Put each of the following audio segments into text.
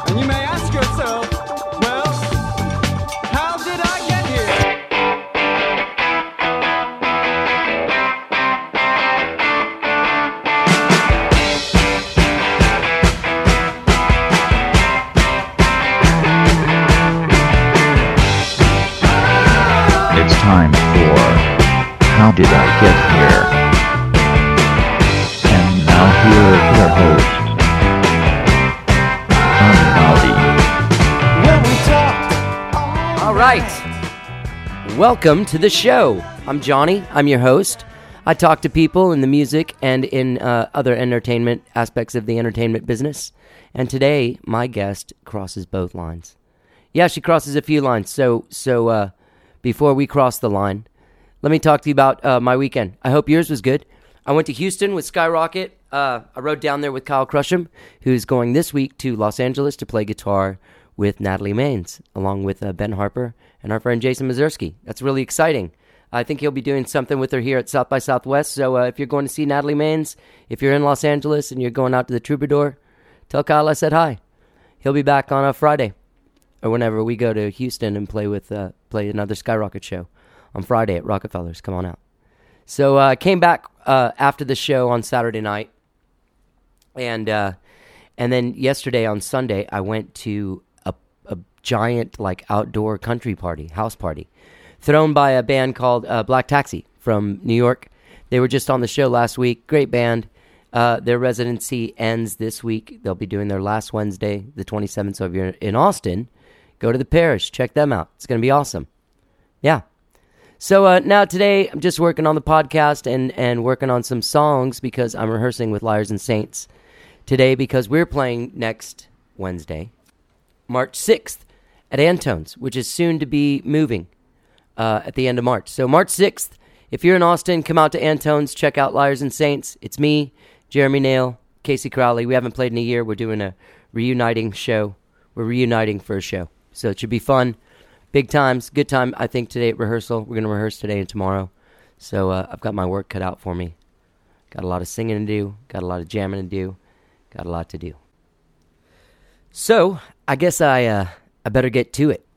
And you may ask yourself, well, how did I get here? It's time for How Did I Get Here? And now here is your host, Johnny Howdy. All right. Welcome to the show. I'm Johnny. I'm your host. I talk to people in the music and in other entertainment aspects of the entertainment business. And today, my guest crosses both lines. Yeah, she crosses a few lines. So before we cross the line, let me talk to you about my weekend. I hope yours was good. I went to Houston with Skyrocket. I rode down there with Kyle Crusham, who's going this week to Los Angeles to play guitar with Natalie Maines, along with Ben Harper and our friend Jason Mazurski. That's really exciting. I think he'll be doing something with her here at South by Southwest. So if you're going to see Natalie Maines, if you're in Los Angeles and you're going out to the Troubadour, tell Kyle I said hi. He'll be back on a Friday, or whenever we go to Houston and play another Skyrocket show on Friday at Rockefellers. Come on out. So I came back after the show on Saturday night, and then yesterday on Sunday I went to a giant outdoor country party, house party, thrown by a band called Black Taxi from New York. They were just on the show last week. Great band. Their residency ends this week. They'll be doing their last Wednesday, the 27th. So if you're in Austin, go to the Parish. Check them out. It's going to be awesome. Yeah. So now today I'm just working on the podcast and working on some songs because I'm rehearsing with Liars and Saints today because we're playing next Wednesday, March 6th at Antone's, which is soon to be moving at the end of March. So March 6th, if you're in Austin, come out to Antone's, check out Liars and Saints. It's me, Jeremy Nail, Casey Crowley. We haven't played in a year. We're doing a reuniting show. We're reuniting for a show. So it should be fun. Big times, good time, I think, today at rehearsal. We're going to rehearse today and tomorrow. So I've got my work cut out for me. Got a lot of singing to do. Got a lot of jamming to do. Got a lot to do. So I guess I better get to it.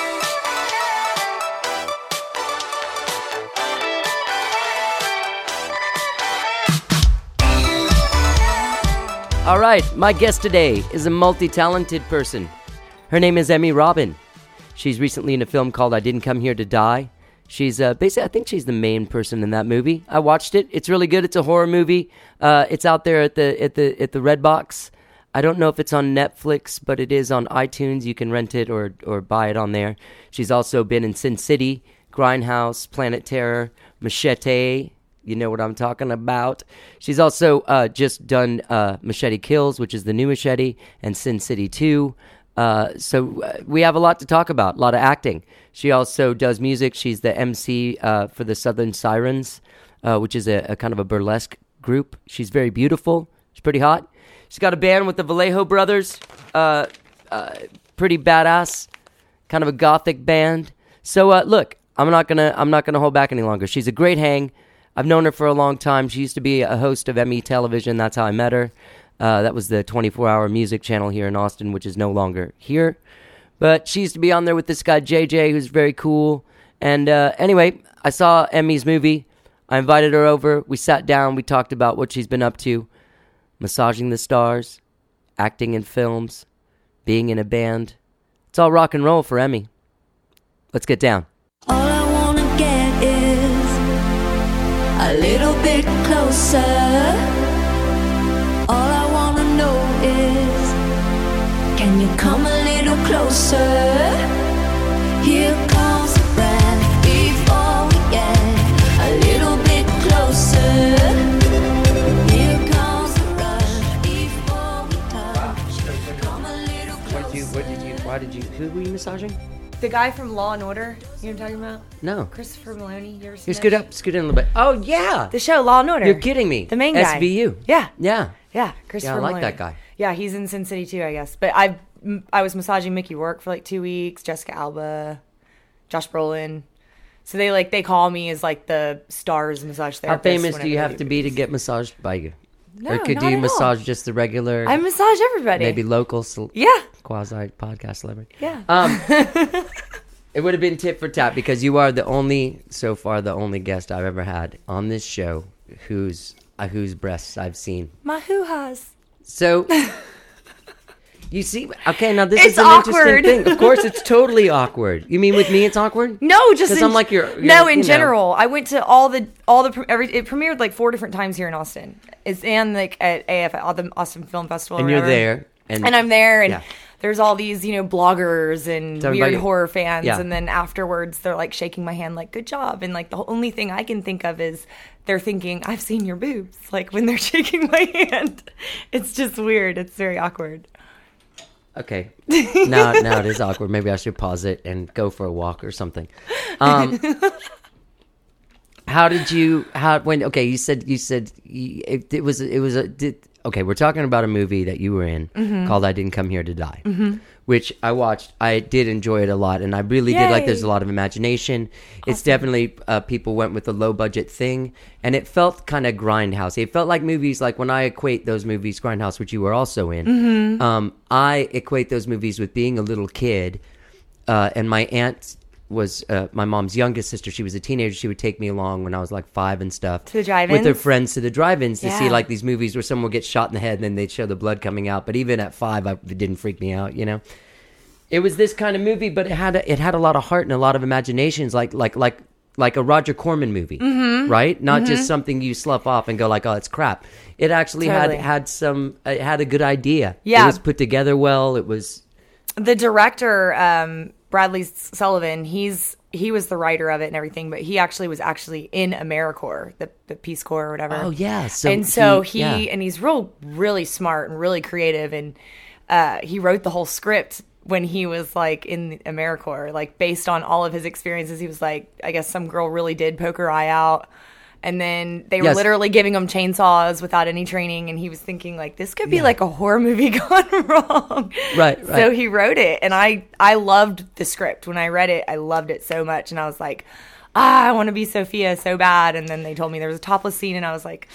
All right, my guest today is a multi-talented person. Her name is Emmy Robin. She's recently in a film called I Didn't Come Here to Die. She's basically, I think she's the main person in that movie. I watched it. It's really good. It's a horror movie. It's out there at the Redbox. I don't know if it's on Netflix, but it is on iTunes. You can rent it or buy it on there. She's also been in Sin City, Grindhouse, Planet Terror, Machete. You know what I'm talking about. She's also just done Machete Kills, which is the new Machete, and Sin City 2. So we have a lot to talk about, a lot of acting. She also does music. She's the MC for the Southern Sirens, which is a kind of a burlesque group. She's very beautiful. She's pretty hot. She's got a band with the Vallejo brothers, pretty badass, kind of a gothic band. So look, I'm not gonna hold back any longer. She's a great hang. I've known her for a long time. She used to be a host of Emmy Television. That's how I met her. That was the 24-hour music channel here in Austin, which is no longer here. But she used to be on there with this guy, JJ, who's very cool. And anyway, I saw Emmy's movie. I invited her over. We sat down. We talked about what she's been up to. Massaging the stars, acting in films, being in a band. It's all rock and roll for Emmy. Let's get down. All I want to get is a little bit closer. All I wanna know is, can you come a little closer? Here comes the breath before we get a little bit closer. Here comes the rush before we touch. Come a little closer. Who were you massaging? The guy from Law and Order, you know what I'm talking about? No. Christopher Maloney, you ever seen Here, that? scoot in a little bit. Oh, yeah. The show, Law and Order. You're kidding me. The main guy. SVU. Yeah. Yeah. Yeah, Christopher Yeah, I like Maloney. that guy. Yeah, he's in Sin City too, I guess. But I was massaging Mickey Rourke for 2 weeks, Jessica Alba, Josh Brolin. So they call me as the stars massage therapist. How famous do whenever you they have do to be to movies. get massaged by you? No, or could not you at massage all. just the regular? I massage everybody. Maybe local. Yeah. quasi podcast celebrity. Yeah. It would have been tit for tat because you are the only guest I've ever had on this show whose breasts I've seen. My hoo-has. So, you see, okay, now this It's is an awkward. interesting thing. Of course, it's totally awkward. You mean with me it's awkward? No, just 'Cause I'm like your no. In you know. general, I went to it premiered like 4 different times here in Austin. It's and like at AF, the Austin Film Festival, And or you're whatever. there. And I'm there, and Yeah. there's all these, bloggers and Tell me weird about you. horror fans, Yeah. and then afterwards they're like shaking my hand, like "good job," and like the only thing I can think of is they're thinking I've seen your boobs, like when they're shaking my hand. It's just weird. It's very awkward. Okay. Now it is awkward. Maybe I should pause it and go for a walk or something. Okay, we're talking about a movie that you were in Mm-hmm. called I Didn't Come Here to Die, which I watched. I did enjoy it a lot, and I really did like there's a lot of imagination. It's definitely, people went with a low budget thing, and it felt kind of grindhouse. It felt like movies, like when I equate those movies, Grindhouse, which you were also in, Mm-hmm. I equate those movies with being a little kid, and my aunt was my mom's youngest sister. She was a teenager. She would take me along when I was like 5 and stuff To the drive-ins? with her friends to the drive-ins to see Yeah. like these movies where someone would get shot in the head and then they'd show the blood coming out. But even at 5, it didn't freak me out. It was this kind of movie, but it had a lot of heart and a lot of imaginations, like a Roger Corman movie, right? Not just something you slough off and go like, oh, it's crap. It actually Totally. had a good idea. Yeah. It was put together well. It was. The director, Bradley Sullivan, he was the writer of it and everything, but he was actually in AmeriCorps, the Peace Corps or whatever. Oh yeah, So yeah. and he's really smart and really creative, and he wrote the whole script when he was like in AmeriCorps, like based on all of his experiences. He was like, I guess some girl really did poke her eye out. And then they were Yes. literally giving him chainsaws without any training. And he was thinking, like, this could be like a horror movie gone wrong. Right. So he wrote it. And I loved the script. When I read it, I loved it so much. And I was like, I want to be Sophia so bad. And then they told me there was a topless scene. And I was like,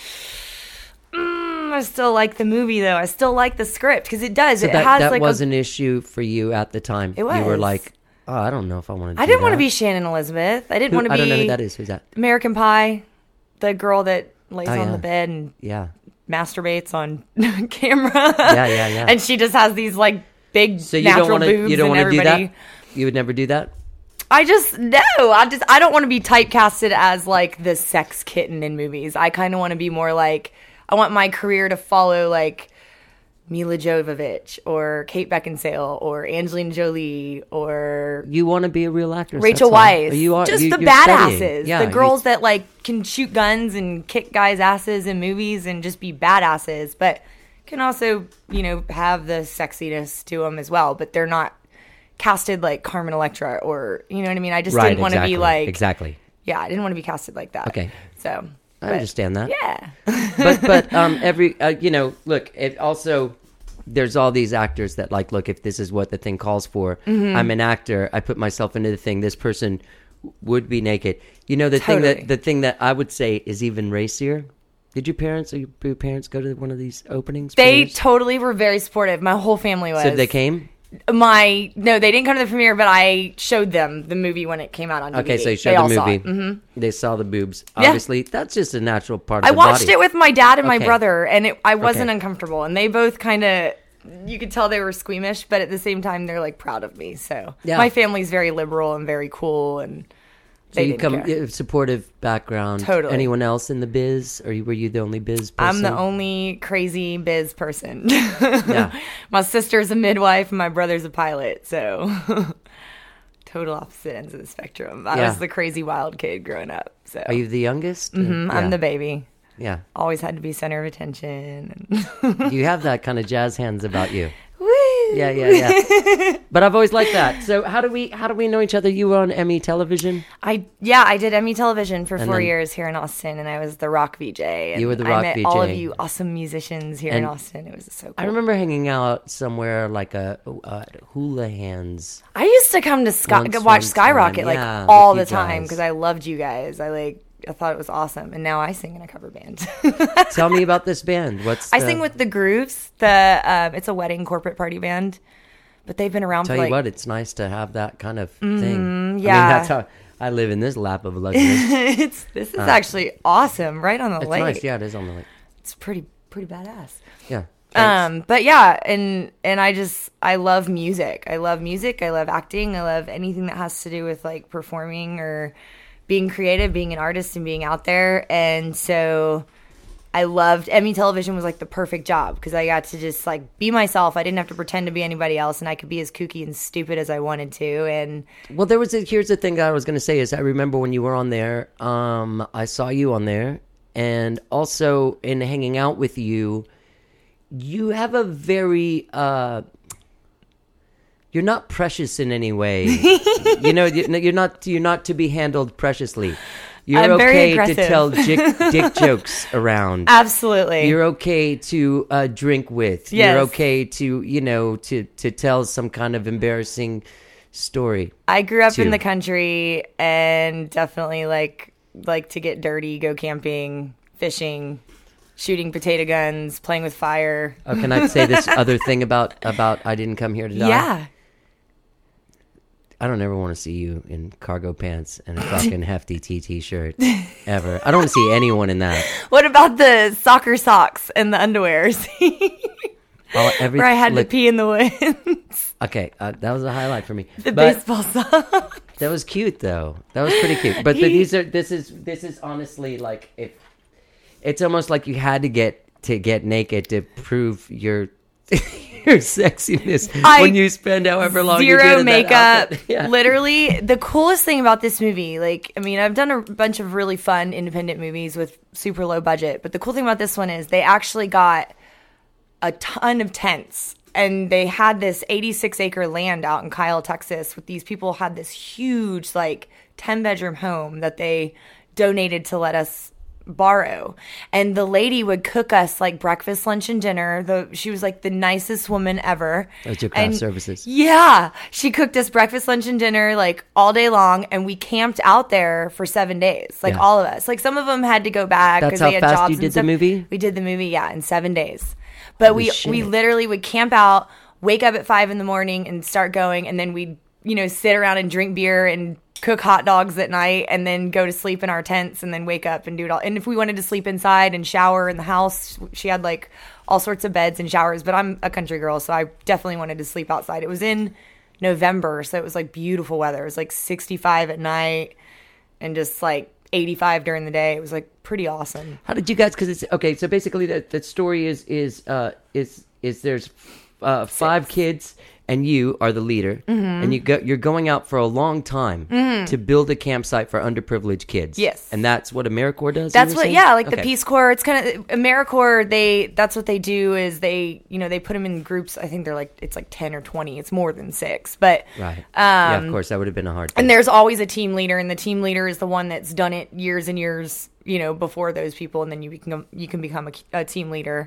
I still like the movie, though. I still like the script. Because it does. So it has that like was an issue for you at the time. It You were was. like, oh, I don't know if I want to do I didn't want to that. be Shannon Elizabeth. I didn't want to I be don't know who that is. Who's that? American Pie. The girl that lays Oh, on yeah. the bed and Yeah. masturbates on camera. Yeah. And she just has these like big So you natural don't want to. boobs You don't and want to do everybody. that. You would never do that. I don't want to be typecasted as like the sex kitten in movies. I kind of want to be more like, I want my career to follow like Mila Jovovich or Kate Beckinsale or Angelina Jolie or You want to be a real actress. Rachel that's all. Weisz. You are Just the you're badasses. studying. Yeah, the girls that like can shoot guns and kick guys' asses in movies and just be badasses, but can also, have the sexiness to them as well. But they're not casted like Carmen Electra or, you know what I mean? I just Right, didn't want to exactly, be like. exactly. Yeah, I didn't want to be casted like that. Okay. So. I understand that. Yeah. but every look, it also there's all these actors that like, look, if this is what the thing calls for, Mm-hmm. I'm an actor, I put myself into the thing, this person would be naked. Totally. The thing that I would say is even racier. Did your parents go to one of these openings? They premieres? totally were very supportive. My whole family was. So they came? No, they didn't come to the premiere, but I showed them the movie when it came out on DVD. Okay, so you They showed all the saw movie. it. Mhm. They saw the boobs. Yeah. Obviously, that's just a natural part of I the watched body. it with my dad and my Okay. brother, and I wasn't Okay. uncomfortable. And they both kind of, you could tell they were squeamish, but at the same time, they're like proud of me. So Yeah. my family's very liberal and very cool, and So they you didn't care. supportive background. Totally. Anyone else in the biz, or were you the only biz person? I'm the only crazy biz person. Yeah. My sister's a midwife, and my brother's a pilot. So total opposite ends of the spectrum. I Yeah. was the crazy wild kid growing up. So Are you the youngest? I'm Yeah. the baby. Yeah. Always had to be center of attention. You have that kind of jazz hands about you. Woo! Yeah. But I've always liked that. So how do we know each other? You were on Emmy Television. I did Emmy Television for 4 then- yees here in Austin, and I was the rock VJ. And You were the I rock met VJ. all of you awesome musicians here in And Austin. It was so cool. I remember hanging out somewhere like a Hula Hands. I used to come to Once watch one Skyrocket time, yeah, like all the with you time guys. because I loved you guys. I thought it was awesome, and now I sing in a cover band. Tell me about this band. I sing with the Grooves. It's a wedding corporate party band. but they've been around Tell for you like what, it's nice to have that kind of thing. yeah. I mean, that's how I live in this lap of luxury. this is actually awesome, right on the It's lake. nice. Yeah, it is on the lake. It's pretty badass. Yeah. Thanks. But yeah, and I love music. I love music. I love acting. I love anything that has to do with like performing or being creative, being an artist and being out there. And so I loved Emmy Television was like the perfect job because I got to just like be myself. I didn't have to pretend to be anybody else, and I could be as kooky and stupid as I wanted to. And Well, here's the thing that I was going to say is I remember when you were on there, I saw you on there, and also in hanging out with you, you have a very, you're not precious in any way. You know, you're not to be handled preciously. You're I'm very okay to aggressive. tell dick jokes around. absolutely, You're okay to drink with. Yes. You're okay to, to tell some kind of embarrassing story. I grew up in too. the country and definitely like to get dirty, go camping, fishing, shooting potato guns, playing with fire. Oh, can I say this other thing about I didn't come here to die? Yeah. I don't ever want to see you in cargo pants and a fucking hefty TT shirt ever. I don't want to see anyone in that. What about the soccer socks and the underwears? Where I had to pee in the woods. Okay, that was a highlight for me. The But baseball socks. that was cute though. That was pretty cute. But this is honestly like if it's almost like you had to get naked to prove your your sexiness when you spend however long you did Zero in that makeup. outfit. Yeah. Literally, the coolest thing about this movie, like, I mean, I've done a bunch of really fun independent movies with super low budget, but the cool thing about this one is they actually got a ton of tents. And they had this 86-acre land out in Kyle, Texas, with these people had this huge, like, 10-bedroom home that they donated to let us borrow. And the lady would cook us, like, breakfast, lunch, and dinner. She was, like, the nicest woman ever. That was your craft And services. yeah. She cooked us breakfast, lunch, and dinner, like, all day long. And we camped out there for 7 days. Like, Yeah. all of us. Like, some of them had to go back That's because how they had fast jobs you and did the stuff. movie? We did the movie, yeah, in 7 days. But Holy we shit. literally would camp out, wake up at 5 a.m. and start going, and then we'd, sit around and drink beer and cook hot dogs at night, and then go to sleep in our tents, and then wake up and do it all. And if we wanted to sleep inside and shower in the house, she had like all sorts of beds and showers. But I'm a country girl, so I definitely wanted to sleep outside. It was in November, so it was like beautiful weather. It was like 65 at night and just like 85 during the day. It was like pretty awesome. How did you guys? Because it's okay. So basically, the story is there's 5 kids and you are the leader, and you're going out for a long time to build a campsite for underprivileged kids. Yes. And that's what AmeriCorps does. That's you were what, saying? yeah, like the Okay. Peace Corps. It's kind of AmeriCorps. That's what they do is they put them in groups. I think it's like 10 or 20. It's more than 6, but Right. Yeah, of course, that would have been a hard thing. and there's always a team leader, and the team leader is the one that's done it years and years, before those people, and then you can become a team leader,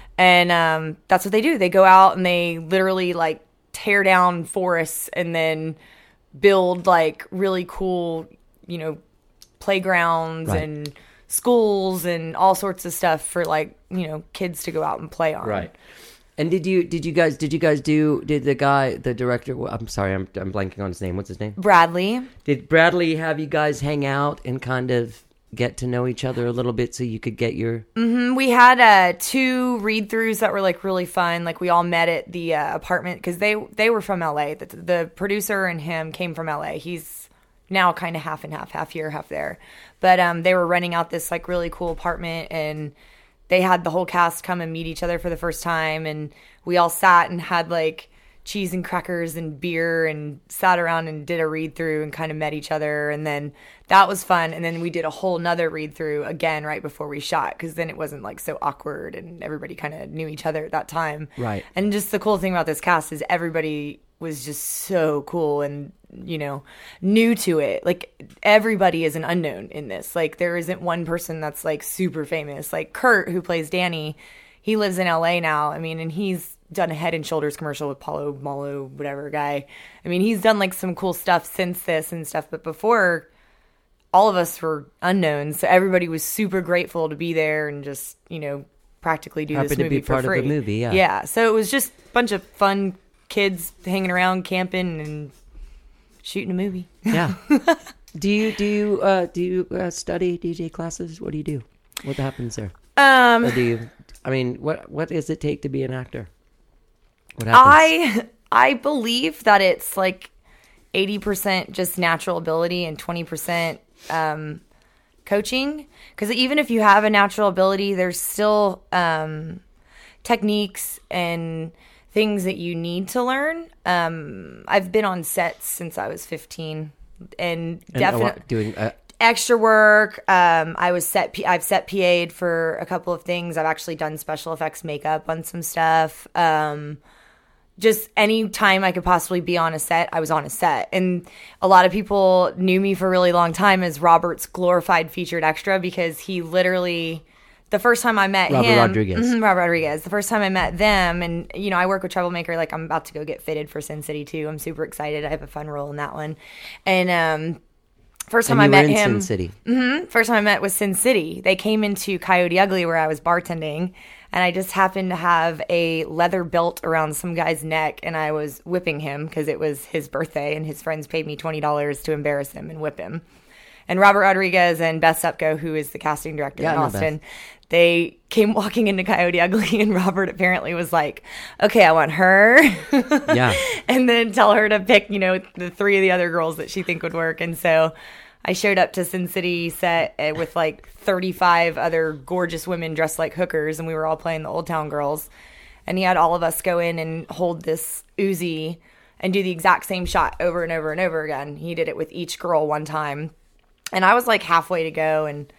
and that's what they do. They go out and they literally like tear down forests and then build like really cool, playgrounds Right. and schools and all sorts of stuff for like kids to go out and play on. Right. And did the director, well, I'm sorry, I'm blanking on his name. What's his name? Bradley. Did Bradley have you guys hang out and kind of get to know each other a little bit so you could get your... We had 2 read-throughs that were like really fun. Like we all met at the apartment because they were from LA. The producer and him came from LA. He's now kind of half and half here, half there. But they were renting out this like really cool apartment, and they had the whole cast come and meet each other for the first time, and we all sat and had like cheese and crackers and beer and sat around and did a read through and kind of met each other, and then that was fun. And then we did a whole nother read through again right before we shot, because then it wasn't like so awkward and everybody kind of knew each other at that time. Right. And just the cool thing about this cast is everybody was just so cool and new to it. Like everybody is an unknown in this. Like there isn't one person that's like super famous. Like Kurt, who plays Danny, he lives in LA now. I mean, and he's done a Head and Shoulders commercial with Paulo Malo, whatever guy. I mean, he's done like some cool stuff since this and stuff, but before, all of us were unknowns. So everybody was super grateful to be there and just, practically do Happy this to movie be for part of free. the movie, yeah. Yeah. So it was just a bunch of fun kids hanging around, camping, and shooting a movie. Yeah. Do you study DJ classes? What do you do? What happens there? Or do you? I mean, what does it take to be an actor? What happens? I believe that it's like 80% just natural ability and 20% coaching. Because even if you have a natural ability, there's still techniques and things that you need to learn. I've been on sets since I was 15, and definitely doing extra work. I've set PA'd for a couple of things. I've actually done special effects makeup on some stuff. Just any time I could possibly be on a set, I was on a set. And a lot of people knew me for a really long time as Robert's glorified featured extra, because he literally, the first time I met Robert him, Rodriguez. Robert Rodriguez, the first time I met them, and you know, I work with Troublemaker, like I'm about to go get fitted for Sin City 2. I'm super excited. I have a fun role in that one. And first time and I you met were in him, Sin City. first time I met was Sin City. They came into Coyote Ugly where I was bartending, and I just happened to have a leather belt around some guy's neck, and I was whipping him because it was his birthday, and his friends paid me $20 to embarrass him and whip him. And Robert Rodriguez and Beth Supko, who is the casting director Yeah, in I know Austin, Beth. they came walking into Coyote Ugly, and Robert apparently was like, okay, I want her. Yeah. And then tell her to pick, you know, the 3 of the other girls that she think would work. And so I showed up to Sin City set with like 35 other gorgeous women dressed like hookers, and we were all playing the Old Town Girls. And he had all of us go in and hold this Uzi and do the exact same shot over and over and over again. He did it with each girl one time. And I was like halfway to go, and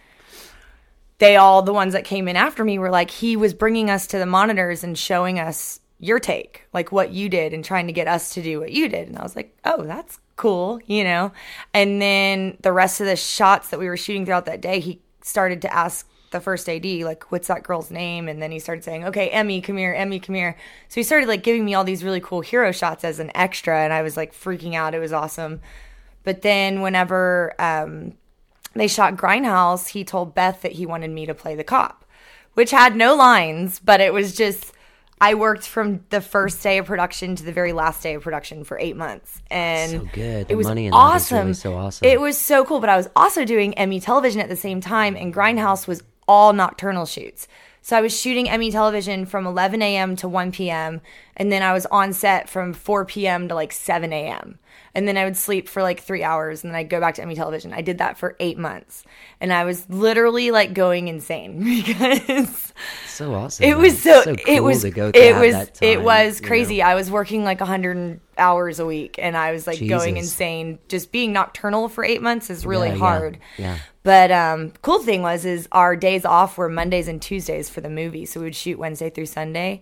the ones that came in after me were like, he was bringing us to the monitors and showing us your take, like what you did, and trying to get us to do what you did. And I was like, oh, that's cool, you know? And then the rest of the shots that we were shooting throughout that day, he started to ask the first AD, like, what's that girl's name? And then he started saying, okay, Emmy, come here, Emmy, come here. So he started like giving me all these really cool hero shots as an extra, and I was like freaking out. It was awesome. But then whenever they shot Grindhouse, he told Beth that he wanted me to play the cop, which had no lines, but it was just, I worked from the first day of production to the very last day of production for 8 months. And So good. it The was money in that is awesome. really so awesome. It was so cool, but I was also doing Emmy Television at the same time, and Grindhouse was all nocturnal shoots. So I was shooting Emmy Television from 11 a.m. to 1 p.m., and then I was on set from 4 p.m. to like 7 a.m. And then I would sleep for like 3 hours, and then I'd go back to Emmy Television. I did that for 8 months, and I was literally like going insane because So awesome. it was man. so cool it was to go to have that time, it was you crazy. know? I was working like 100 hours a week, and I was like going Jesus. insane. Just being nocturnal for 8 months is really Yeah, yeah, hard. yeah. But cool thing was our days off were Mondays and Tuesdays for the movie, so we would shoot Wednesday through Sunday,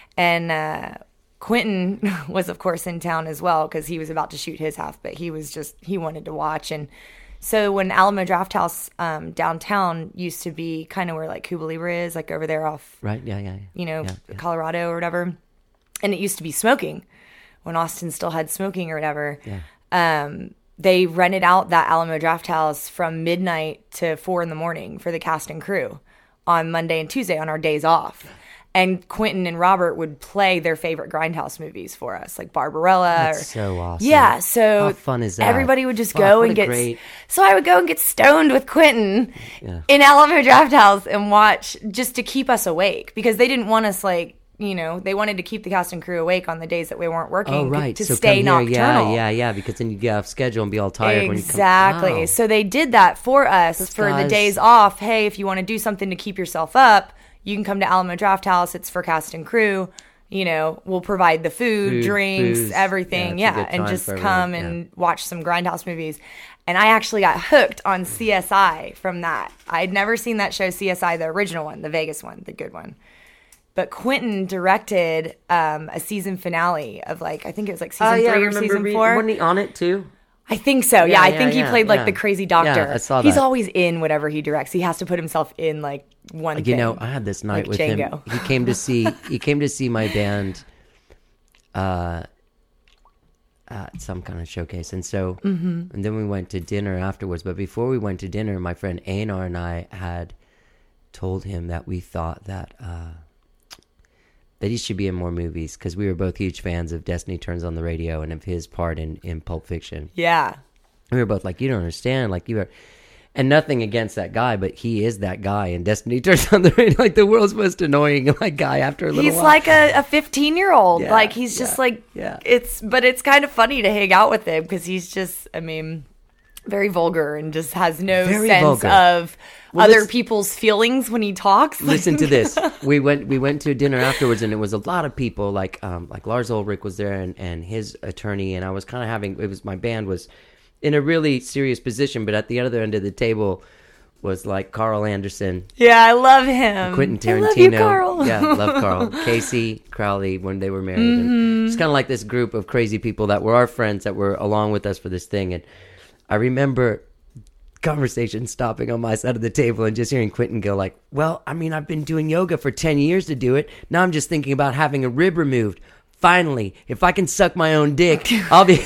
and Quentin was of course in town as well because he was about to shoot his half, but he wanted to watch. And so when Alamo Drafthouse downtown used to be kind of where like Cuba Libre is, like over there off Right? Yeah, yeah. Yeah. Colorado or whatever. And it used to be smoking when Austin still had smoking or whatever. Yeah. They rented out that Alamo Drafthouse from midnight to 4 a.m. for the cast and crew on Monday and Tuesday on our days off. And Quentin and Robert would play their favorite Grindhouse movies for us, like Barbarella. That's so awesome. Yeah, so How fun is that? everybody would just Fuck, go what and a get. great- So I would go and get stoned with Quentin Yeah. in Alamo Drafthouse and watch just to keep us awake, because they didn't want us like, you know, they wanted to keep the cast and crew awake on the days that we weren't working Oh, right. to So stay come here. nocturnal. Yeah, because then you get off schedule and be all tired when you come. Exactly. Wow. So they did that for us Those for the guys- days off. Hey, if you want to do something to keep yourself up, you can come to Alamo Drafthouse. It's for cast and crew. You know, we'll provide the food, drinks, booze. everything. Yeah, it's a Yeah, good and time just for come everyone. and watch some Grindhouse movies. And I actually got hooked on CSI from that. I'd never seen that show, CSI, the original one, the Vegas one, the good one. But Quentin directed a season finale of like, I think it was like season 3 or season 4. Wasn't he on it too? I think so. Yeah, I think he played like yeah. the crazy doctor. Yeah, I saw He's that. always in whatever he directs. He has to put himself in like one thing. You know, I had this night Like with Django. him. He came to see my band at some kind of showcase. And so and then we went to dinner afterwards. But before we went to dinner, my friend Einar and I had told him that we thought that that he should be in more movies because we were both huge fans of Destiny Turns on the Radio and of his part in Pulp Fiction. Yeah. We were both like, you don't understand, like you are, and nothing against that guy, but he is that guy, and Destiny Turns on the Radio, like the world's most annoying like guy after a little He's while. like a 15-year-old. Yeah, Like he's just like yeah. but it's kind of funny to hang out with him because he's just, I mean, very vulgar and just has no Very sense vulgar. of Well, other this- people's feelings when he talks. Listen to this. We went to a dinner afterwards, and it was a lot of people. Like Lars Ulrich was there, and his attorney, and I was kind of having. It was my band was in a really serious position, but at the other end of the table was like Carl Anderson, Yeah, I love him. Quentin Tarantino. I love you, Carl. Yeah, love Carl. Casey Crowley when they were married. And it's kind of like this group of crazy people that were our friends that were along with us for this thing. And I remember conversation stopping on my side of the table and just hearing Quentin go like, well, I mean, I've been doing yoga for 10 years to do it. Now I'm just thinking about having a rib removed. Finally, if I can suck my own dick, I'll be...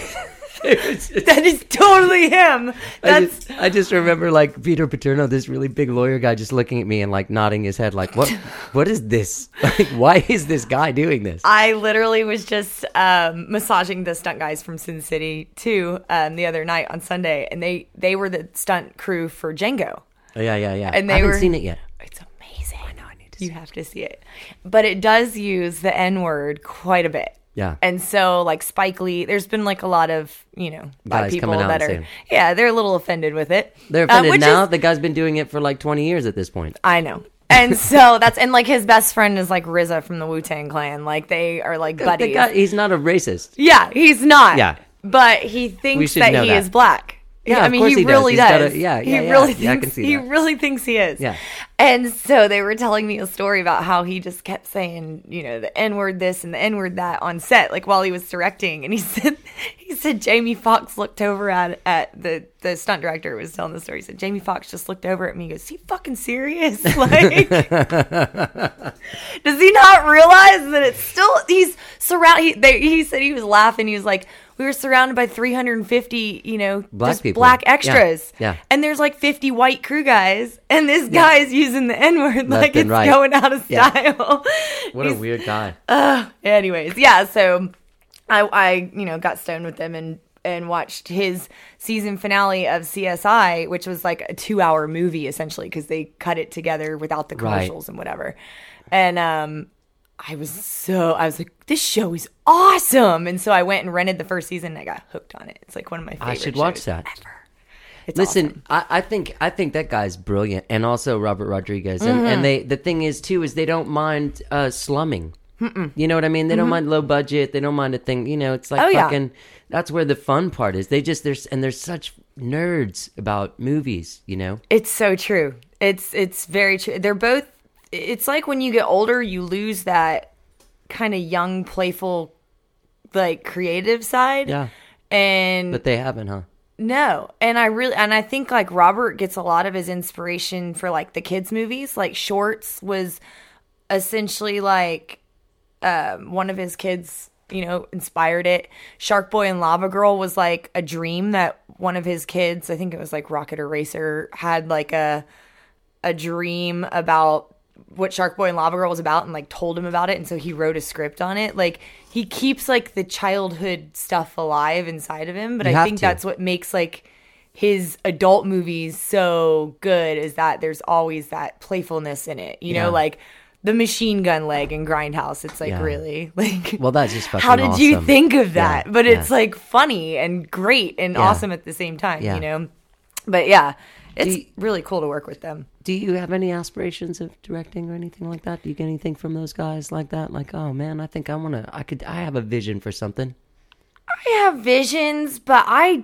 That is totally him. That's I just remember like Peter Paterno, this really big lawyer guy, just looking at me and like nodding his head like, what is this? Like, why is this guy doing this? I literally was just massaging the stunt guys from Sin City too the other night on Sunday, and they were the stunt crew for Django. Oh, yeah. And I they haven't were- seen it yet. It's amazing. I know, I need to see You have to see it, but it does use the N-word quite a bit. Yeah. And so, like Spike Lee, there's been like a lot of, black Guys people coming out that and are, saying- yeah, they're a little offended with it. They're offended which now. is- The guy's been doing it for like 20 years at this point. I know. And so and like his best friend is like RZA from the Wu-Tang Clan. Like they are like The buddies. guy, he's not a racist. Yeah, he's not. Yeah. But he thinks should that know he that. is black. Yeah, I of mean, course he he does. really He's got does. a- yeah, he yeah, really yeah, I thinks can see he that. really thinks he is. Yeah. And so they were telling me a story about how he just kept saying, the N-word this and the N-word that on set, like while he was directing. And he said Jamie Foxx looked over at the stunt director was telling the story. He said Jamie Foxx just looked over at me and goes, "Is he fucking serious?" Like, does he not realize that it's still he's surrounded? He said he was laughing. He was like, we were surrounded by 350, Black just people. black extras. Yeah. And there's like 50 white crew guys, and this guy is using the N-word like and it's right. going out of Yeah. style. What a weird guy. Anyways, yeah. So I got stoned with them and watched his season finale of CSI, which was like a 2-hour movie essentially because they cut it together without the commercials and whatever. And I was like, this show is awesome. And so I went and rented the first season and I got hooked on it. It's like one of my favorite I should watch shows that. ever. It's Listen, awesome. I think that guy's brilliant, and also Robert Rodriguez. And the thing is too is they don't mind slumming. You know what I mean? They don't mind low budget. They don't mind a thing. It's like Oh, yeah. fucking. That's where the fun part is. They just they're such nerds about movies. It's so true. It's very true. They're both. It's like when you get older, you lose that kind of young, playful, like creative side. Yeah. And But they haven't, huh? no, and I think like Robert gets a lot of his inspiration for like the kids movies. Like Shorts was essentially like one of his kids, inspired it. Shark Boy and Lava Girl was like a dream that one of his kids, I think it was like Rocket Eraser, had like a dream about what Shark Boy and Lava Girl was about and like told him about it, and so he wrote a script on it. Like he keeps like the childhood stuff alive inside of him, but You I have think to. that's what makes like his adult movies so good is that there's always that playfulness in it. Yeah. Like the Machine Gun Leg and Grindhouse. It's like Yeah. really like Well, that's just fucking how did you awesome. think of that? Yeah, But yeah. it's like funny and great and Yeah. awesome at the same time, Yeah. But yeah, it's you- really cool to work with them. Do you have any aspirations of directing or anything like that? Do you get anything from those guys like that? Like, oh man, I think I have a vision for something. I have visions, but I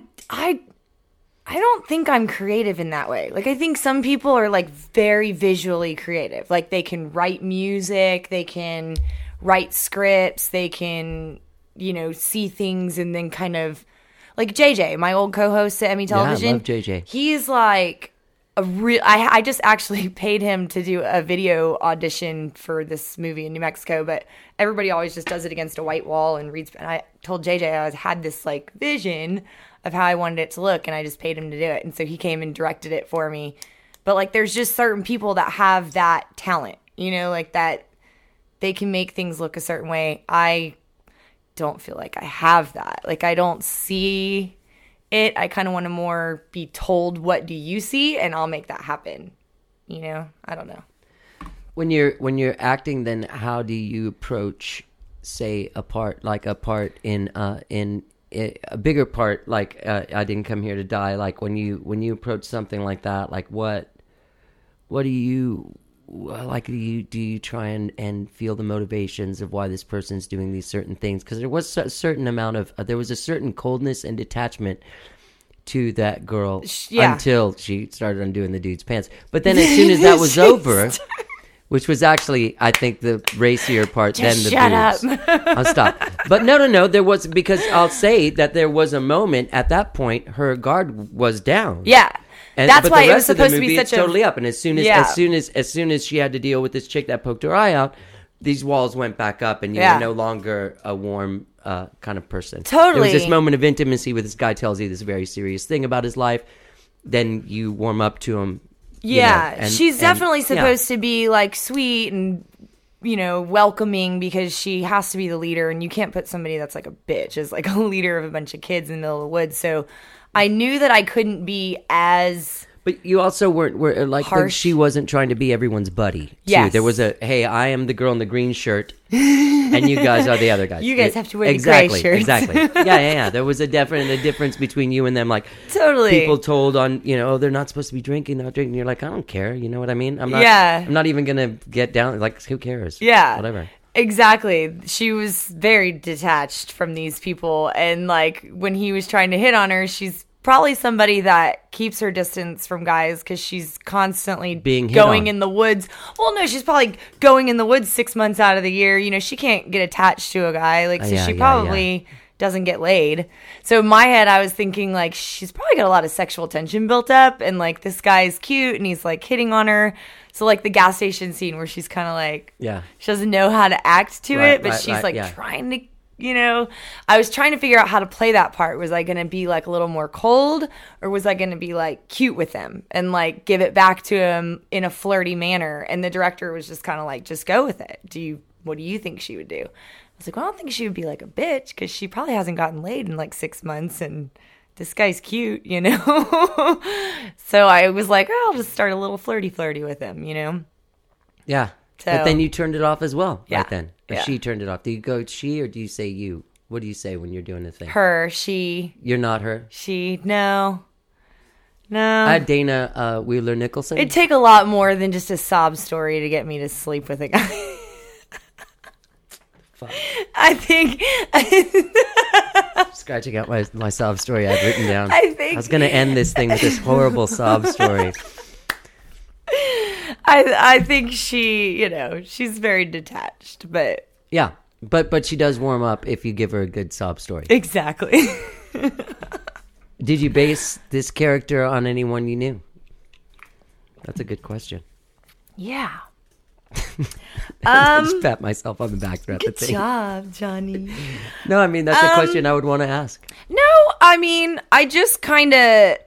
don't think I'm creative in that way. Like I think some people are like very visually creative. Like they can write music, they can write scripts, they can, see things and then kind of like JJ, my old co-host at Emmy Television. I love JJ. He's like a real. I just actually paid him to do a video audition for this movie in New Mexico, but everybody always just does it against a white wall and reads. And I told JJ I had this like vision of how I wanted it to look, and I just paid him to do it. And so he came and directed it for me. But like, there's just certain people that have that talent, like that they can make things look a certain way. I don't feel like I have that. Like, I don't see it. I kind of want to more be told, what do you see? And I'll make that happen. You know, I don't know. When you're acting, then how do you approach, say, a part in a bigger part, like I Didn't Come Here to Die? Like when you approach something like that, like what do you like? Do you try and feel the motivations of why this person's doing these certain things? Because there was a certain amount of there was a certain coldness and detachment to that girl until she started undoing the dude's pants. But then as soon as that was over, which was actually, I think, the racier part than the shut boobs. up. I'll stop. But no, there was, because I'll say that there was a moment at that point her guard was down. Yeah. That's but why the it was rest of the supposed to be movie, such it's totally up. And as soon as she had to deal with this chick that poked her eye out, these walls went back up, and you were no longer a warm kind of person. Totally. There was this moment of intimacy where this guy tells you this very serious thing about his life. Then you warm up to him. Yeah, you know, she's definitely supposed to be like sweet and, you know, welcoming, because she has to be the leader, and you can't put somebody that's like a bitch as like a leader of a bunch of kids in the middle of the woods. So I knew that I couldn't be as... But you also were like harsh. she wasn't trying to be everyone's buddy. Too. Yes. There was hey, I am the girl in the green shirt, and you guys are the other guys. You guys have to wear the gray shirts. Exactly. Yeah. There was a difference between you and them. Like, Totally. people told on, you know, they're not supposed to be drinking, not drinking. You're like, I don't care. You know what I mean? I'm not. Yeah. I'm not even gonna get down. Like, who cares? Yeah. Whatever. Exactly. She was very detached from these people. And like when he was trying to hit on her, she's probably somebody that keeps her distance from guys because she's constantly Being hit going on. in the woods. Well, no, she's probably going in the woods 6 months out of the year. You know, she can't get attached to a guy. Like, so she probably doesn't get laid. So in my head, I was thinking like, she's probably got a lot of sexual tension built up, and like this guy's cute and he's like hitting on her. So like the gas station scene where she's kind of like, she doesn't know how to act to it, but she's trying to, you know, I was trying to figure out how to play that part. Was I going to be like a little more cold, or was I going to be like cute with him and like give it back to him in a flirty manner? And the director was just kind of like, just go with it. What do you think she would do? I was like, well, I don't think she would be like a bitch, because she probably hasn't gotten laid in like 6 months, and this guy's cute, you know? So I was like, oh, I'll just start a little flirty with him, you know? Yeah. So, but then you turned it off as well, Yeah. right then. Or Yeah. she turned it off. Do you go she, or do you say you? What do you say when you're doing a thing? her, she, You're not her. no. I had Dana Wheeler Nicholson. It'd take a lot more than just a sob story to get me to sleep with a guy. Fuck. I think Scratching out my sob story I've written down. I was going to end this thing with this horrible sob story. I think she, you know, she's very detached, but Yeah, but she does warm up if you give her a good sob story. exactly. Did you base this character on anyone you knew? That's a good question. Yeah. I just pat myself on the back throughout the Good thing. job, Johnny. No, I mean, that's a question I would want to ask. No, I mean, I just kind of...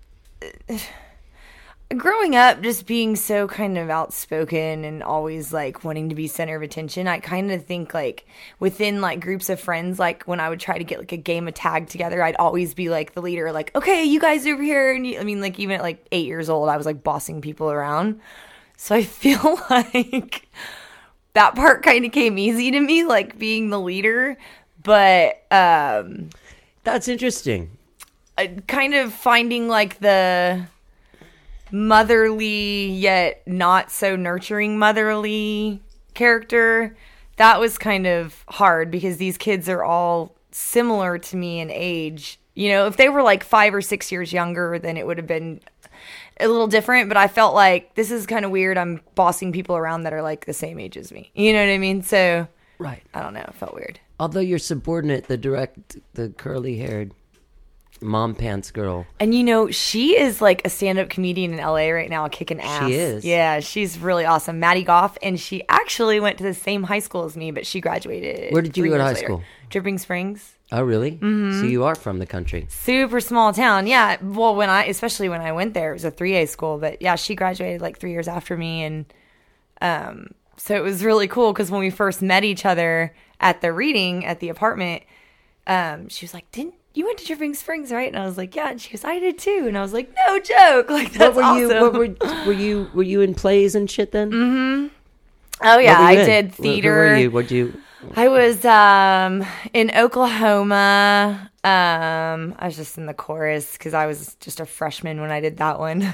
Growing up, just being so kind of outspoken and always like wanting to be center of attention, I kind of think like within like groups of friends, like when I would try to get like a game of tag together, I'd always be like the leader, like, okay, you guys over here. And I mean, like even at like 8 years old, I was like bossing people around. So I feel like that part kind of came easy to me, like being the leader. But That's interesting. kind of finding like the motherly yet not so nurturing motherly character, that was kind of hard because these kids are all similar to me in age. You know, if they were like 5 or 6 years younger, then it would have been a little different, but I felt like this is kind of weird. I'm bossing people around that are like the same age as me. You know what I mean? So Right. I don't know, it felt weird. Although your subordinate, the curly-haired mom pants girl. And you know, she is like a stand-up comedian in LA right now, kicking ass. She is. Yeah, she's really awesome. Maddie Goff, and she actually went to the same high school as me, but she graduated. Where did you 3 go to years high later. school? Dripping Springs. Oh, really? Mm-hmm. So you are from the country. Super small town. Yeah. Well, especially when I went there, it was a 3A school, but yeah, she graduated like 3 years after me, and So it was really cool because when we first met each other at the reading at the apartment, she was like, you went to Dripping Springs, right? And I was like, yeah. And she goes, I did too. And I was like, no joke. Like, that's awesome. Were you in plays and shit then? Mm-hmm. Oh yeah, I did theater. Who were you? I was in Oklahoma. I was just in the chorus because I was just a freshman when I did that one.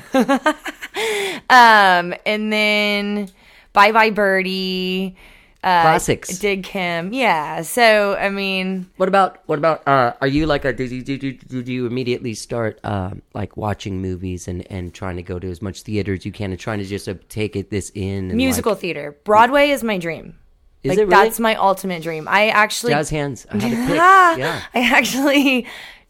And then Bye Bye Birdie. Classics. Dig Kim. Yeah. So, I mean. What about, are you like did you immediately start, like watching movies and trying to go to as much theater as you can and trying to just take this in? And musical theater. Broadway is my dream. Is like, it really? That's my ultimate dream. I actually. Jazz hands. I had to pick. Yeah. I actually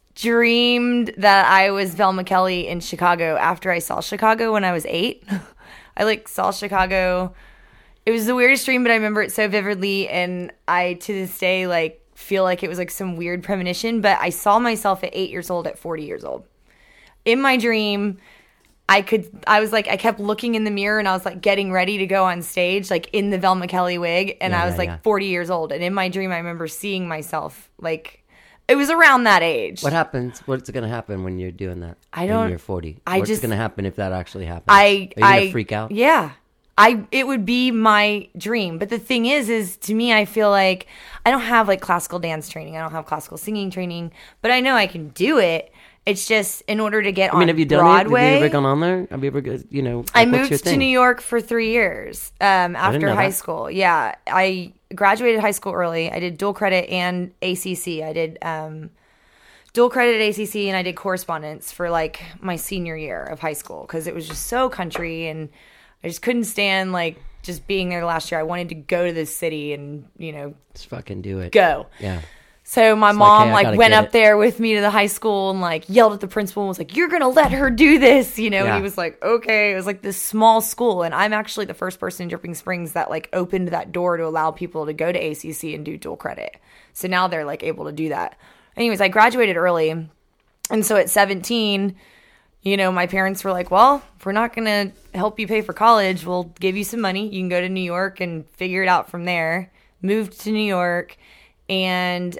dreamed that I was Velma Kelly in Chicago after I saw Chicago when I was 8. I saw Chicago. It was the weirdest dream, but I remember it so vividly, and I to this day feel like it was some weird premonition. But I saw myself at 8 years old, at 40 years old. In my dream, I kept looking in the mirror, and I was getting ready to go on stage, in the Velma Kelly wig, and I was 40 years old. And in my dream, I remember seeing myself it was around that age. What happens? What's going to happen when you're doing that? I don't. When you're 40. What's going to happen if that actually happens? Are you going to freak out? Yeah. It would be my dream. But the thing is to me, I feel like I don't have classical dance training. I don't have classical singing training, but I know I can do it. It's just in order to get on have you done Broadway. it? Have you ever gone on there? Have you ever, I what's your moved to thing? New York for 3 years after high school. Yeah. I graduated high school early. I did dual credit and ACC. I did dual credit at ACC, and I did correspondence for my senior year of high school because it was just so country, and I just couldn't stand just being there last year. I wanted to go to this city and just fucking do it. Go. Yeah. So my mom hey, I gotta went get up it. there with me to the high school and yelled at the principal and was like, "You're gonna let her do this," And he was like, "Okay." It was this small school, and I'm actually the first person in Dripping Springs that opened that door to allow people to go to ACC and do dual credit. So now they're able to do that. Anyways, I graduated early, and so at 17. My parents were like, well, if we're not going to help you pay for college, we'll give you some money. You can go to New York and figure it out from there. Moved to New York. And,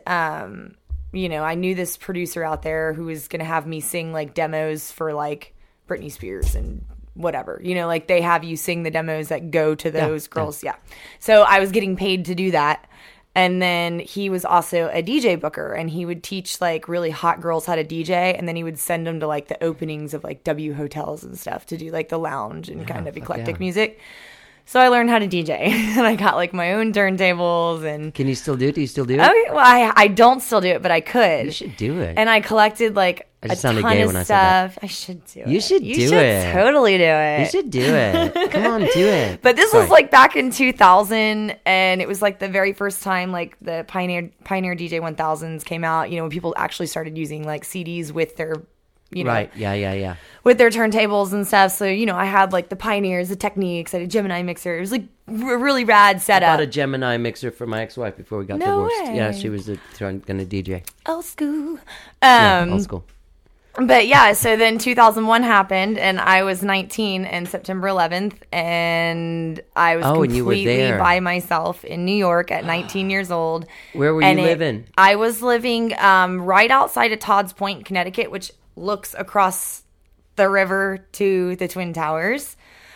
I knew this producer out there who was going to have me sing demos for Britney Spears and whatever. They have you sing the demos that go to those girls. Yeah. So I was getting paid to do that. And then he was also a DJ booker, and he would teach really hot girls how to DJ, and then he would send them to the openings of W hotels and stuff to do the lounge and kind of eclectic music. So I learned how to DJ, and I got my own turntables. And can you still do it? Do you still do it? Okay, well, I don't still do it, but I could. You should do it. And I collected I a just ton sounded gay of when I stuff. said that. I should do it. You should You do should it. totally do it. You should do it. Come on, do it. But this Sorry. was back in 2000, and it was the very first time the Pioneer DJ 1000s came out. When people actually started using CDs with their, right, yeah, with their turntables and stuff. So I had the Pioneers, the Techniques. I had a Gemini mixer. It was a really rad I setup. bought a Gemini mixer for my ex-wife before we got No divorced. way. Yeah, she was going to DJ. Old school. Old school. But yeah, so then 2001 happened, and I was 19 and September 11th, and I was and you were completely there. by myself in New York at 19 years old. Where were you living? I was living right outside of Todd's Point, Connecticut, which looks across the river to the Twin Towers.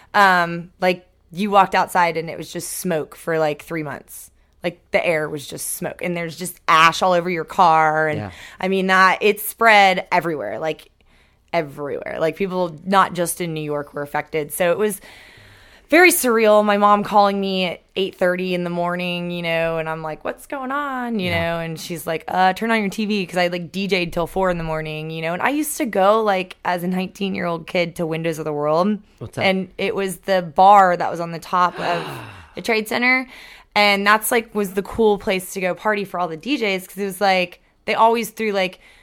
You walked outside and it was just smoke for 3 months. The air was just smoke, and there's just ash all over your car. And I mean, it spread everywhere, everywhere. People not just in New York were affected. So it was very surreal. My mom calling me at 8:30 in the morning, and I'm like, what's going on? Know, and she's like, turn on your TV. Because I DJ'd till 4 in the morning, and I used to go as a 19-year-old kid to Windows of the World. What's that? And it was the bar that was on the top of the Trade Center. And that's was the cool place to go party for all the DJs, because it was they always threw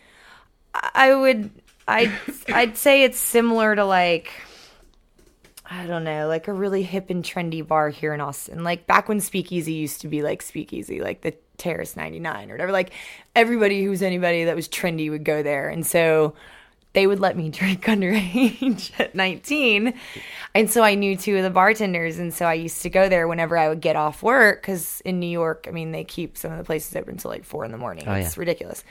I'd say it's similar to I don't know, a really hip and trendy bar here in Austin. Back when Speakeasy used to be Speakeasy, the Terrace 99 or whatever. Everybody who was anybody that was trendy would go there. And so they would let me drink underage at 19. And so I knew 2 of the bartenders. And so I used to go there whenever I would get off work. Because in New York, I mean, they keep some of the places open until like 4 a.m. It's ridiculous.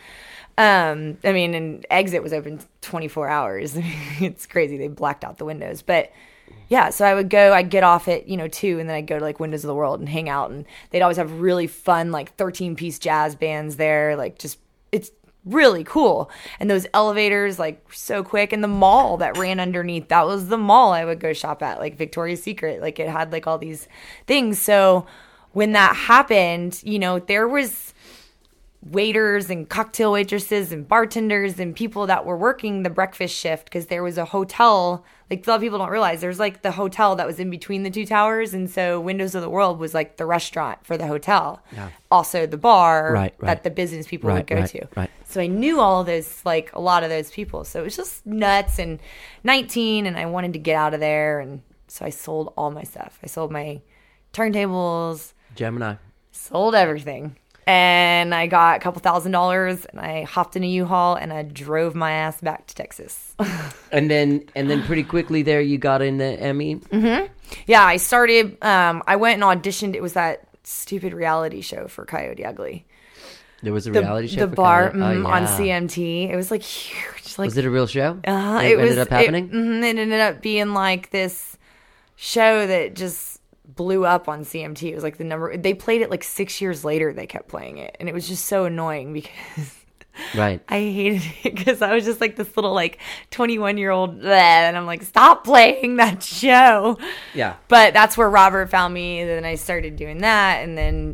I mean, and Exit was open 24 hours. It's crazy. They blacked out the windows. But yeah, so I'd get off at, 2, and then I'd go to like Windows of the World and hang out. And they'd always have really fun, like 13-piece jazz bands there. Like it's really cool. And those elevators, like, were so quick. And the mall that ran underneath, that was the mall I would go shop at, like Victoria's Secret. Like, it had like all these things. So when that happened, there was waiters and cocktail waitresses and bartenders and people that were working the breakfast shift, because there was a hotel. Like, a lot of people don't realize there's like the hotel that was in between the 2 towers. And so Windows of the World was like the restaurant for the hotel. Yeah. Also the bar that the business people would go to. Right. So I knew all of those, like a lot of those people. So it was just nuts. And 19, and I wanted to get out of there. And so I sold all my stuff. I sold my turntables. Gemini. Sold everything. And I got a couple $1,000, and I hopped in a U-Haul, and I drove my ass back to Texas. and then pretty quickly there you got in the Emmy. Mm-hmm. Yeah, I started. I went and auditioned. It was that stupid reality show for Coyote Ugly. There was a reality show. The bar on CMT. It was like huge. Like, was it a real show? It ended up happening. It ended up being like this show that just blew up on CMT. It was like they played it like 6 years later. They kept playing it, and it was just so annoying because I hated it, because I was just like this little like 21-year-old, and I'm like, stop playing that show. Yeah. But that's where Robert found me, and then I started doing that, and then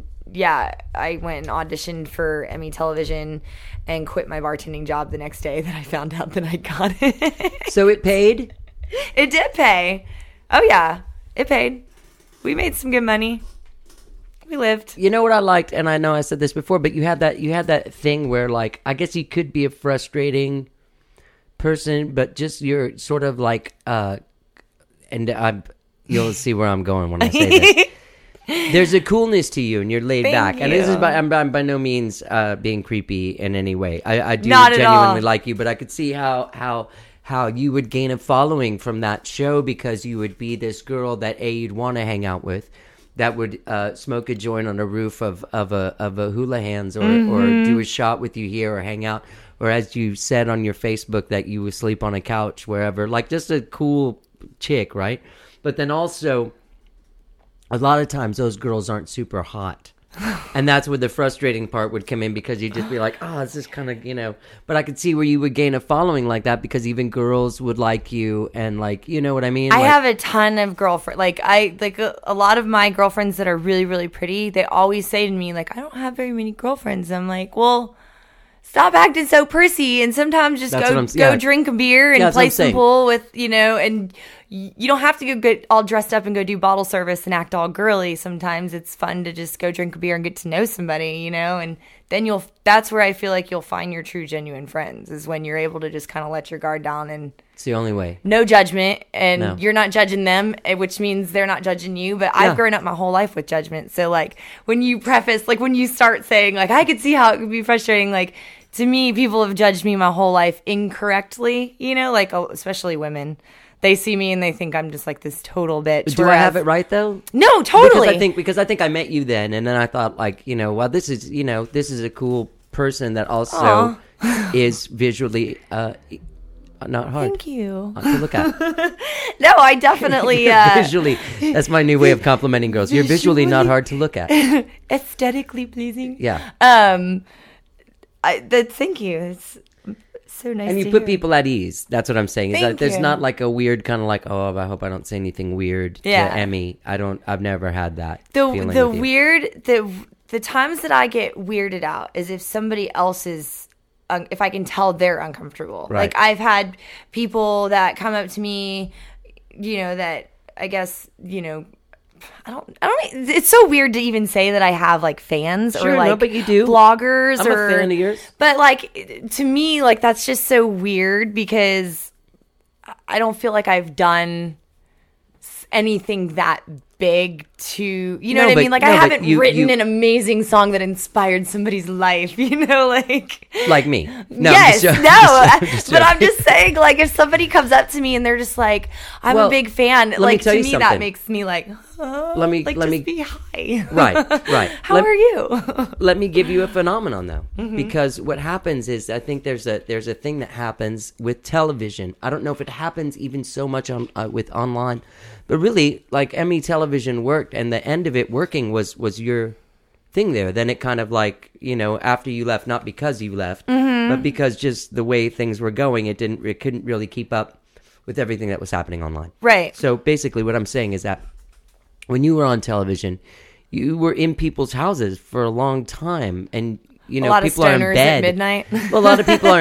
I went and auditioned for Emmy Television and quit my bartending job the next day that I found out that I got it. So it paid? It did pay. Oh yeah, it paid. We made some good money. We lived. You know what I liked, and I know I said this before, but you had that thing where, like, I guess you could be a frustrating person, but just you're sort of like, you'll see where I'm going when I say this. There's a coolness to you, and you're laid back. And this is I'm by no means being creepy in any way. I do genuinely like you, but I could see how you would gain a following from that show, because you would be this girl that you'd want to hang out with, that would smoke a joint on the roof of a hula hands, or do a shot with you here, or hang out, or as you said on your Facebook that you would sleep on a couch wherever, like just a cool chick, right? But then also, a lot of times those girls aren't super hot. And that's where the frustrating part would come in, because you'd just be like, oh, this is kind of, but I could see where you would gain a following like that, because even girls would like you, and like, you know what I mean? I have a ton of girlfriends. Like, a lot of my girlfriends that are really, really pretty, they always say to me, like, I don't have very many girlfriends. I'm like, well, stop acting so prissy, and sometimes just go drink a beer and play some pool with, and you don't have to go get all dressed up and go do bottle service and act all girly. Sometimes it's fun to just go drink a beer and get to know somebody, and then that's where I feel like you'll find your true, genuine friends, is when you're able to just kind of let your guard down, and it's the only way. No judgment, and you're not judging them, which means they're not judging you. But I've grown up my whole life with judgment. So like when you start saying like, I could see how it could be frustrating, like, to me, people have judged me my whole life incorrectly, like especially women. They see me and they think I'm just like this total bitch. Do I have it right though? No, totally. Because I think I met you then, and then I thought like, well, this is a cool person that also is visually not hard. Thank you. To look at. No, I definitely visually. That's my new way of complimenting girls. You're visually not hard to look at. Aesthetically pleasing. Yeah. Thank you. It's so nice. And you put people at ease. That's what I'm saying. There's not like a weird kind of like, oh, I hope I don't say anything weird to Emmy. I've never had that. The times that I get weirded out is if somebody else is, if I can tell they're uncomfortable. Right. Like I've had people that come up to me, that I guess, I don't. It's so weird to even say that I have like fans or like but you do. Bloggers. I'm a fan of yours. But like to me, like that's just so weird, because I don't feel like I've done anything that big to, you know No, what I but- mean? Like, no, I but haven't you- written you- an amazing song that inspired somebody's life, you know, like. Like me. No, Yes, I'm just no, joking. but I'm just saying, like, if somebody comes up to me and they're just like, I'm Well, a big fan, me like, tell to you me, something. that makes me like, Let me- like, let just me- be high. Right. How Let- are you? Let me give you a phenomenon though, Mm-hmm. because what happens is I think there's a thing that happens with television. I don't know if it happens even so much on with online, but really, like Emmy television worked, and the end of it working was your thing there. Then it kind of like, you know, after you left, not because you left, Mm-hmm. but because just the way things were going, it couldn't really keep up with everything that was happening online. Right. So basically, what I'm saying is that when you were on television, you were in people's houses for a long time, and you know, A lot of people are in stoners bed at midnight. Well, a lot of people are,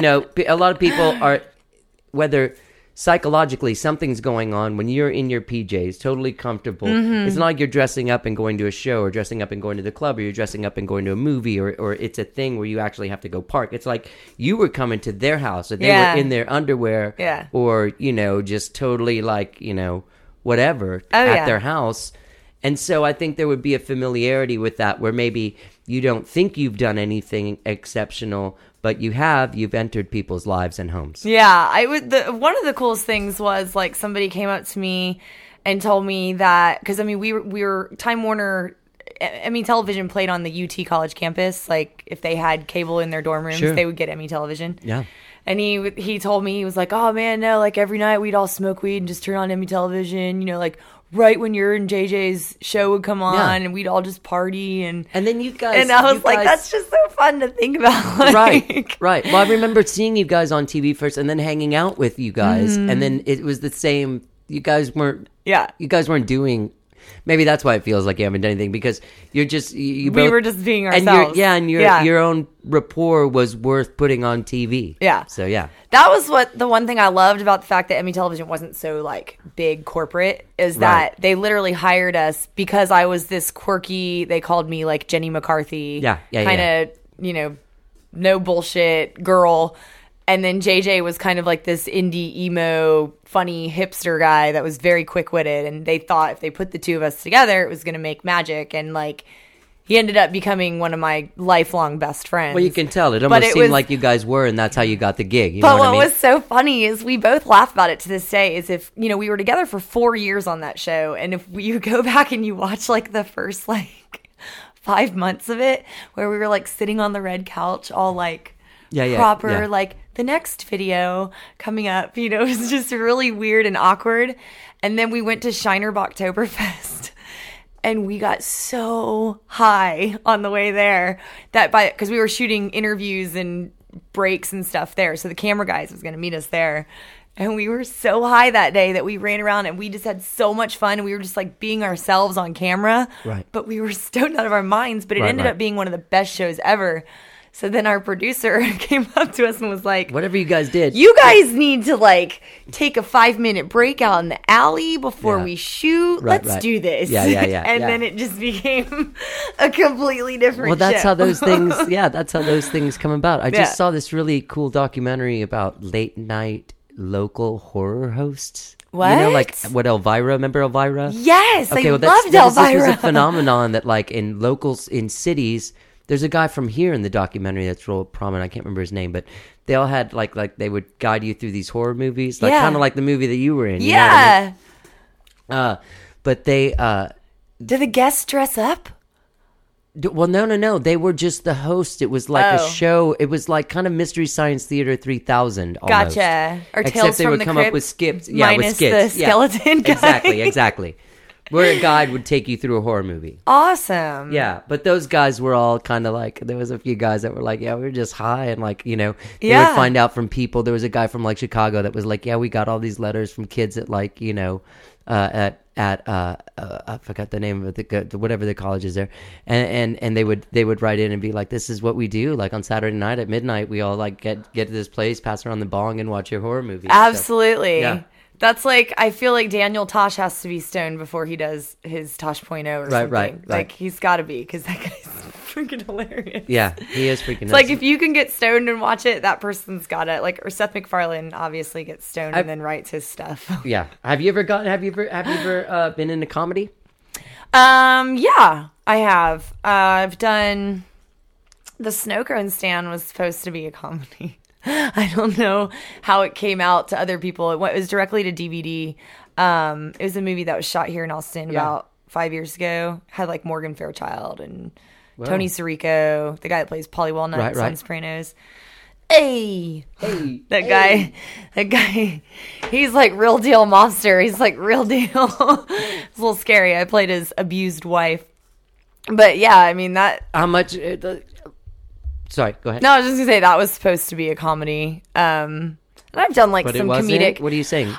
a lot of people are, whether psychologically something's going on when you're in your PJs, totally comfortable. Mm-hmm. It's not like you're dressing up and going to a show, or dressing up and going to the club, or you're dressing up and going to a movie, or it's a thing where you actually have to go park. It's like you were coming to their house, or they Yeah. were in their underwear, Yeah. or, you know, just totally like, you know, whatever at yeah. their house. And so I think there would be a familiarity with that, where maybe you don't think you've done anything exceptional, but you've entered people's lives and homes. Yeah, one of the coolest things was like somebody came up to me and told me that, because I mean we were Time Warner. Emmy Television played on the UT College campus. Like if they had cable in their dorm rooms, Sure. they would get Emmy Television. Yeah. And he told me, he was like, oh man, no, like every night we'd all smoke weed and just turn on Emmy Television, you know, like right when your and JJ's show would come on, Yeah. and we'd all just party and And then you guys, and I was you like, guys- that's just so fun to think about. Like, right. Well, I remember seeing you guys on TV first, and then hanging out with you guys, and then it was the same. You guys weren't. Yeah. You guys weren't doing. Maybe that's why it feels like you haven't done anything, because you're just you We both- were just being and ourselves. your own rapport was worth putting on TV. Yeah. So yeah. That was the one thing I loved about the fact that Emmy Television wasn't so like big corporate, is that Right. they literally hired us because I was this quirky, they called me like Jenny McCarthy. Yeah, kind of, you know, no bullshit girl. And then JJ was kind of like this indie emo, funny hipster guy that was very quick-witted. And they thought if they put the two of us together, it was going to make magic. And like, he ended up becoming one of my lifelong best friends. Well, you can tell. It But almost it seemed was- like you guys were, and that's how you got the gig. You But know what I mean? was so funny is we both laugh about it to this day, is if, you know, we were together for 4 years on that show. And if you go back and you watch like the first like 5 months of it, where we were like sitting on the red couch, all like proper, yeah. like the next video coming up, you know, it was just really weird and awkward. And then we went to Shiner Boktoberfest. And we got so high on the way there that because we were shooting interviews and breaks and stuff there. So the camera guys was going to meet us there. And we were so high that day that we ran around and we just had so much fun. And we were just like being ourselves on camera. Right. But we were stoned out of our minds. But it Right, ended right. up being one of the best shows ever. So then our producer came up to us and was like, Whatever you guys did. you guys need to like take a 5-minute break out in the alley before Yeah. we shoot. Right, Let's right. do this. Yeah. And yeah. then it just became a completely different Well, that's show. how those things. Yeah, that's how those things come about. I Yeah. just saw this really cool documentary about late night local horror hosts. You know, like what Elvira? Remember Elvira? Yes, I loved this was Elvira. a phenomenon that, like, in locals in cities, there's a guy from here in the documentary that's real prominent. I can't remember his name, but they all had like they would guide you through these horror movies, like Yeah. kind of like the movie that you were in. You know what I mean? Yeah. But they. Do the guests dress up? Well, no. They were just the host. It was like a Oh. show. It was like kind of Mystery Science Theater 3000 almost. Gotcha. Or Except Tales they from would the come up Crypt, with skits. Yeah, with minus skits. the Yeah. skeleton guy. Exactly. Where a guide would take you through a horror movie. Awesome. Yeah, but those guys were all kind of like, there was a few guys that were like, yeah, we were just high, and like, you know, they Yeah. would find out from people. There was a guy from like Chicago that was like, yeah, we got all these letters from kids at like, you know, I forgot the name of the whatever the college is there, and they would write in and be like, this is what we do, like on Saturday night at midnight, we all like get to this place, pass around the bong, and watch your horror movie. So, Absolutely. yeah. That's like, I feel like Daniel Tosh has to be stoned before he does his Tosh.0 or something. right. Like, he's got to be, because that guy's freaking hilarious. yeah, he is freaking. It's like, if you can get stoned and watch it, that person's got it. Like, or Seth MacFarlane obviously gets stoned and then writes his stuff. yeah. Have you ever been into comedy? Yeah, I have. I've done. The Snow Cone Stand was supposed to be a comedy. I don't know how it came out to other people. It was directly to DVD. It was a movie that was shot here in Austin about 5 years ago. Had like Morgan Fairchild and Tony Sirico, the guy that plays Pauly Walnuts on Sopranos. Hey, that guy, he's like real deal mobster. He's like real deal. It's a little scary. I played his abused wife. But yeah, I mean that. How much? Sorry, go ahead. No, I was just gonna say that was supposed to be a comedy. And I've done like some comedic. What are you saying?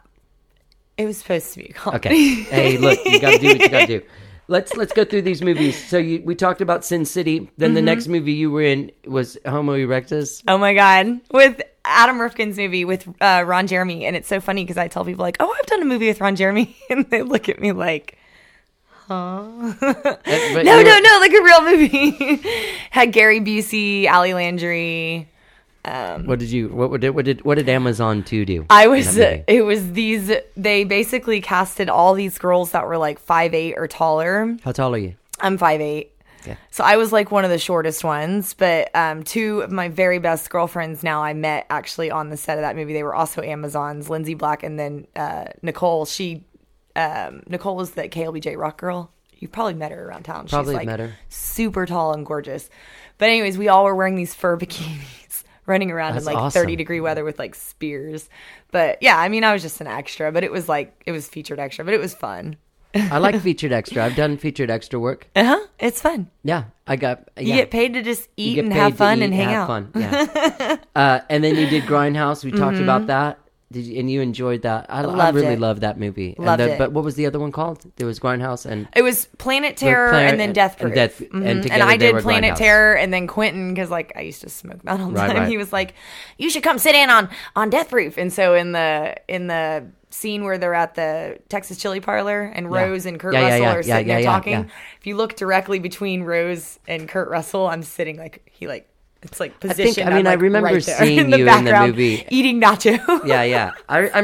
It was supposed to be a comedy. Okay. Hey, look, you gotta do what you gotta do. Let's go through these movies. So we talked about Sin City. Then the next movie you were in was Homo Erectus. Oh my God, with Adam Rifkin's movie with Ron Jeremy, and it's so funny because I tell people like, "Oh, I've done a movie with Ron Jeremy," and they look at me like. Huh? No, like a real movie. Had Gary Busey, Ali Landry. What did Amazon 2 do? It was these. They basically casted all these girls that were like 5'8" or taller. How tall are you? I'm 5'8". Okay. So I was like one of the shortest ones, but two of my very best girlfriends now I met actually on the set of that movie. They were also Amazons, Lindsay Black and then Nicole. Nicole was the KLBJ rock girl. You probably met her around town. Probably She's like met her. Super tall and gorgeous. But anyways, we all were wearing these fur bikinis, running around in like awesome. 30-degree weather with like spears. But yeah, I mean, I was just an extra, but it was featured extra, but it was fun. I like featured extra. I've done featured extra work. It's fun. Yeah, You get paid to just eat and have fun and hang out. Fun. Yeah. And then you did Grindhouse. We talked about that. And you enjoyed that. I really loved that movie. Loved it. But what was the other one called? There was Grindhouse and... It was Planet Terror and then Death Proof. And and I did Planet Terror and then Quentin, because like I used to smoke that all the time. Right. He was like, you should come sit in on Death Proof. And so in the scene where they're at the Texas Chili Parlor and Rose and Kurt Russell are sitting there talking, if you look directly between Rose and Kurt Russell, I'm sitting like, it's like positioned. I remember right there seeing in the you background, in the movie eating nacho. Yeah.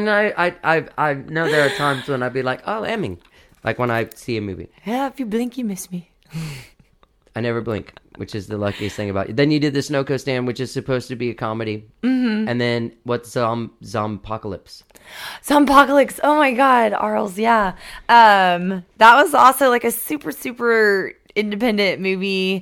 I know there are times when I'd be like, oh, Emming, like when I see a movie. Yeah, if you blink, you miss me. I never blink, which is the luckiest thing about it. Then you did the Snow Cone Stand, which is supposed to be a comedy. And then what's Zompocalypse? Zompocalypse. Oh my God, Arles. Yeah. That was also like a super, super independent movie.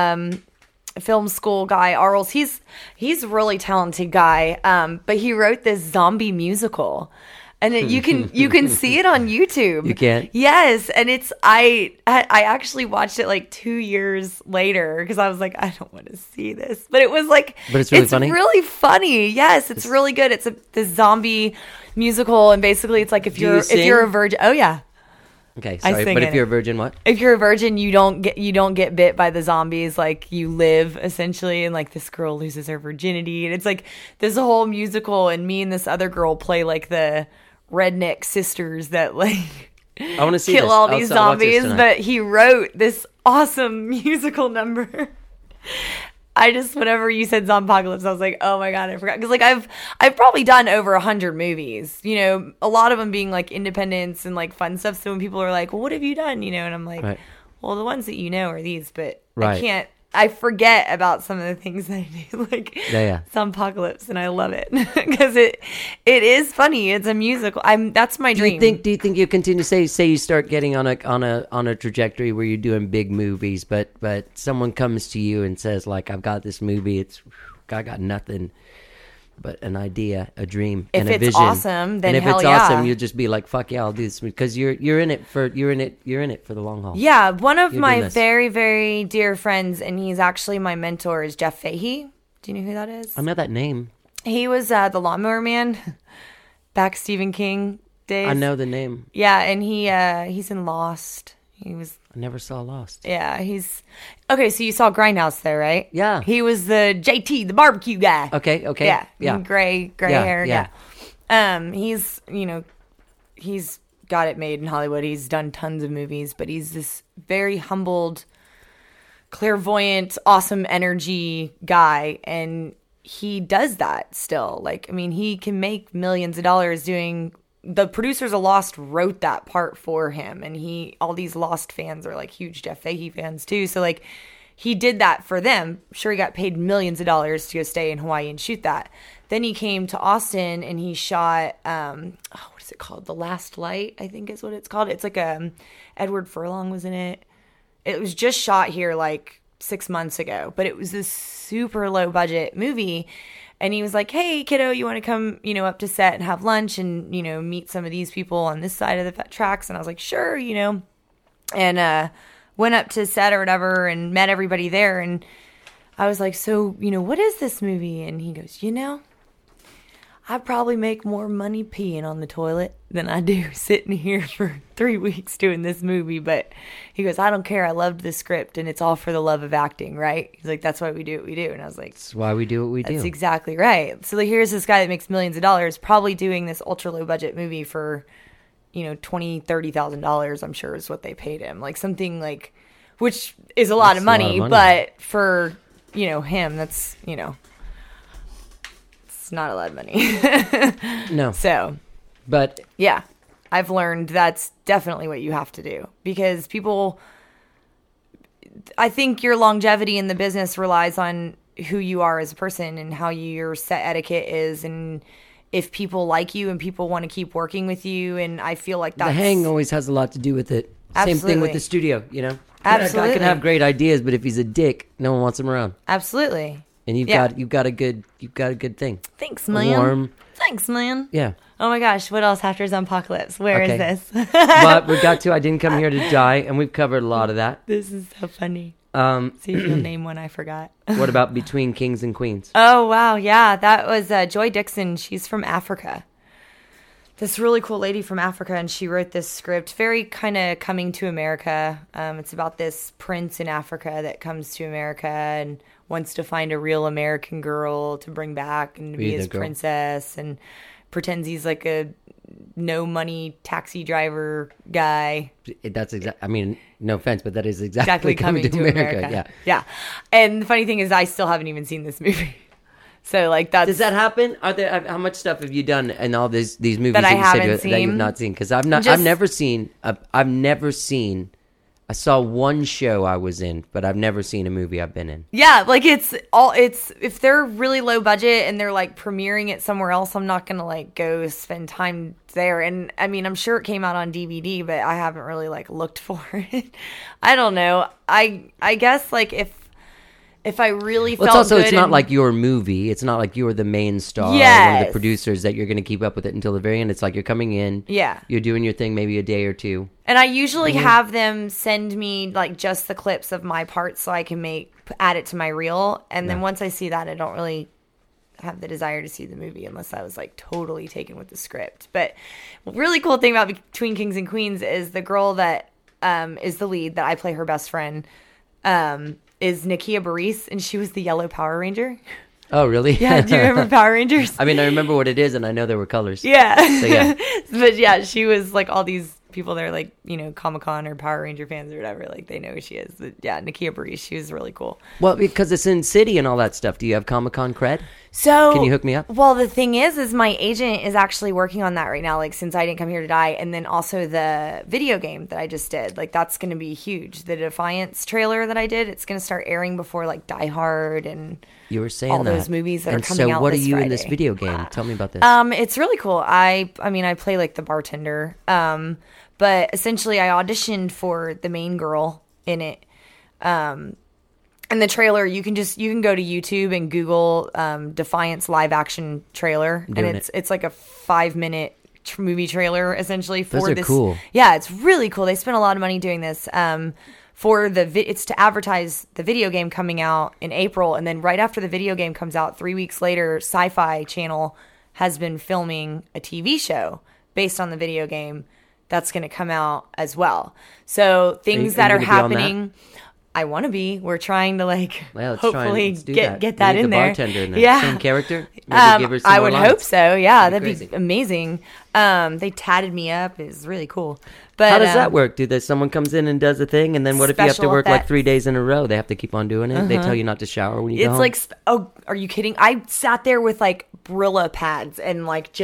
Film school guy, Arles. He's a really talented guy. But he wrote this zombie musical. And you can see it on YouTube. You can? Yes, and it's I actually watched it like 2 years later because I was like, I don't want to see this, but it was like, but it's really funny. Really funny. Yes, it's really good. It's this zombie musical, and basically it's like if you're a virgin. Oh yeah. Okay, sorry, but if you're a virgin, what? If you're a virgin, you don't get bit by the zombies. Like you live essentially, and like this girl loses her virginity, and it's like this whole musical. And me and this other girl play like the redneck sisters that like I want to see kill this. all these zombies. But he wrote this awesome musical number. I just, whenever you said Zompocalypse, I was like, oh my God, I forgot. Because like I've probably done over 100 movies, you know, a lot of them being like independents and like fun stuff. So when people are like, well, what have you done? You know, and I'm like, well, the ones that you know are these, but I forget about some of the things that I do, like Zompocalypse, and I love it because it is funny. It's a musical. That's my dream. Do you think you continue? Say you start getting on a trajectory where you're doing big movies, but someone comes to you and says like, I've got this movie. I got nothing but an idea, a dream, and a vision. If it's awesome, then and if hell it's yeah. awesome, you'll just be like, "Fuck yeah, I'll do this," because you're in it for the long haul. Yeah, one of my very, very dear friends, and he's actually my mentor, is Jeff Fahey. Do you know who that is? I know that name. He was the Lawnmower Man, back Stephen King days. I know the name. Yeah, and he's in Lost. I never saw Lost. Yeah, okay. So you saw Grindhouse there, right? Yeah. He was the JT, the barbecue guy. Okay. Yeah. Gray hair. Yeah. He's got it made in Hollywood. He's done tons of movies, but he's this very humbled, clairvoyant, awesome energy guy, and he does that still. Like, I mean, he can make millions of dollars doing the producers of Lost wrote that part for him, and all these Lost fans are like huge Jeff Fahey fans too. So like he did that for them. Sure, he got paid millions of dollars to go stay in Hawaii and shoot that. Then he came to Austin and he shot what is it called? The Last Light, I think is what it's called. It's like Edward Furlong was in it. It was just shot here like 6 months ago, but it was this super low budget movie. And he was like, hey, kiddo, you want to come, up to set and have lunch and, meet some of these people on this side of the tracks? And I was like, sure, and went up to set or whatever and met everybody there. And I was like, so, what is this movie? And he goes, I probably make more money peeing on the toilet than I do sitting here for 3 weeks doing this movie. But he goes, I don't care. I loved the script and it's all for the love of acting, right? He's like, that's why we do what we do. And I was like, That's why we do what we do. That's exactly right. So like, here's this guy that makes millions of dollars probably doing this ultra low budget movie for, $20,000, $30,000, I'm sure is what they paid him. Like something like, which is a lot of money, but for, him, that's, it's not a lot of money. No. So, but yeah, I've learned that's definitely what you have to do because I think your longevity in the business relies on who you are as a person and how your set etiquette is and if people like you and people want to keep working with you. And I feel like that's... The hang always has a lot to do with it. Absolutely. Same thing with the studio, Absolutely. I can have great ideas, but if he's a dick, no one wants him around. Absolutely. And you've got a good thing. Thanks, man. Warm. Thanks, man. Yeah. Oh my gosh, what else after Zompocalypse? Where is this? But we got to I Didn't Come Here to Die, and we've covered a lot of that. This is so funny. See if you'll name one I forgot. What about Between Kings and Queens? Oh, wow. Yeah, that was Joy Dixon. She's from Africa. This really cool lady from Africa, and she wrote this script, very kind of coming to America. It's about this prince in Africa that comes to America and wants to find a real American girl to bring back and to be his princess, and pretends he's like a no money taxi driver guy. That's exactly, I mean, no offense, but that is exactly coming to America. Yeah. And the funny thing is I still haven't even seen this movie. So like that's... Does that happen? How much stuff have you done in all these movies that I haven't that you've not seen? Because I've never seen. I saw one show I was in, but I've never seen a movie I've been in. Yeah, like it's if they're really low budget and they're like premiering it somewhere else, I'm not gonna like go spend time there. And I mean, I'm sure it came out on DVD, but I haven't really like looked for it. I don't know. I guess like if I really felt also, good it's not like your movie. It's not like you're the main star or one of the producers that you're going to keep up with it until the very end. It's like you're coming in. Yeah. You're doing your thing maybe a day or two. And I usually have them send me like just the clips of my parts so I can add it to my reel. And then once I see that, I don't really have the desire to see the movie unless I was like totally taken with the script. But really cool thing about Between Kings and Queens is the girl that is the lead that I play her best friend. Is Nakia Baris, and she was the Yellow Power Ranger. Oh, really? Yeah, do you remember Power Rangers? I mean, I remember what it is, and I know there were colors. Yeah. So, yeah. But yeah, she was like all these people that are like, Comic-Con or Power Ranger fans or whatever, like they know who she is. But yeah, Nakia Baris, she was really cool. Well, because it's in City and all that stuff. Do you have Comic-Con cred? So can you hook me up? Well, the thing is my agent is actually working on that right now, like Since I Didn't Come Here to Die, and then also the video game that I just did. Like that's going to be huge. The Defiance trailer that I did, it's going to start airing before like Die Hard and you were saying all those movies that are coming out. So what are you Friday. in this video game? Tell me about this. It's really cool. I mean, I play like the bartender. But essentially I auditioned for the main girl in it. And the trailer, you can go to YouTube and Google Defiance live action trailer, and it's like a 5-minute movie trailer essentially for Those are this. Cool. Yeah, it's really cool. They spent a lot of money doing this. It's to advertise the video game coming out in April, and then right after the video game comes out, 3 weeks later, Sci-Fi Channel has been filming a TV show based on the video game that's going to come out as well. So things that are happening. I want to be. We're trying to hopefully get that in there. Bartender in there. Yeah, same character. Maybe give her some I more would lines. hope so. Yeah, that'd crazy. be amazing. They tatted me up. It's really cool. But how does that work? Someone comes in and does a thing, and then what if you have to work like 3 days in a row? They have to keep on doing it. They tell you not to shower when you go home. It's like, oh, are you kidding? I sat there with like Brillo pads and like just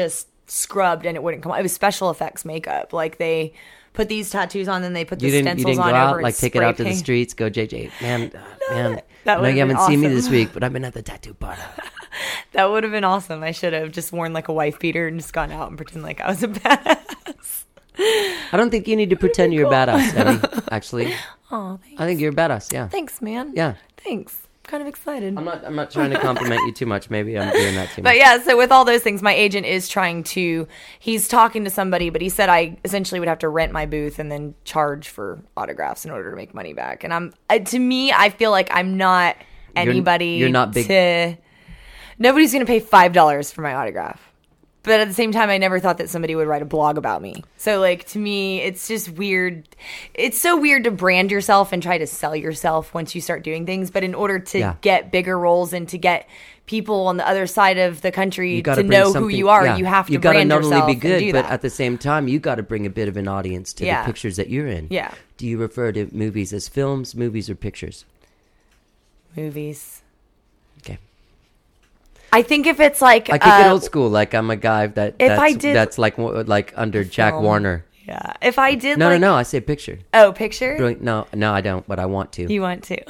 scrubbed and it wouldn't come off. It was special effects makeup. Like they put these tattoos on, then they put the You stencils didn't go on out, over and like take it spray out to the paint. streets, go JJ. Man, man. that I know would've you haven't been seen me awesome. this week, but I've been at the tattoo parlor. That would have been awesome. I should have just worn like a wife beater and just gone out and pretend like I was a badass. I don't think you need to pretend you're a badass, Emmy, actually. Oh, thanks. I think you're a badass, yeah. Thanks, man. Yeah. Thanks. I'm kind of excited. I'm not trying to compliment you too much. Maybe I'm doing that too much. But yeah, so with all those things, my agent is he's talking to somebody, but he said I essentially would have to rent my booth and then charge for autographs in order to make money back. And to me, I feel like I'm not anybody. You're not big. Nobody's going to pay $5 for my autograph. But at the same time, I never thought that somebody would write a blog about me. So, like, to me, it's just weird. It's so weird to brand yourself and try to sell yourself once you start doing things. But in order to get bigger roles and to get people on the other side of the country to know who you are, you have to brand yourself. You got to not only be good, but at the same time, you got to bring a bit of an audience to the pictures that you're in. Yeah. Do you refer to movies as films, movies, or pictures? Movies. Okay. I think if it's like I kick it old school, like I'm a guy that's like under Jack film. Warner. Yeah. If I did No, I say picture. Oh, picture? Brilliant. No, I don't, but I want to. You want to.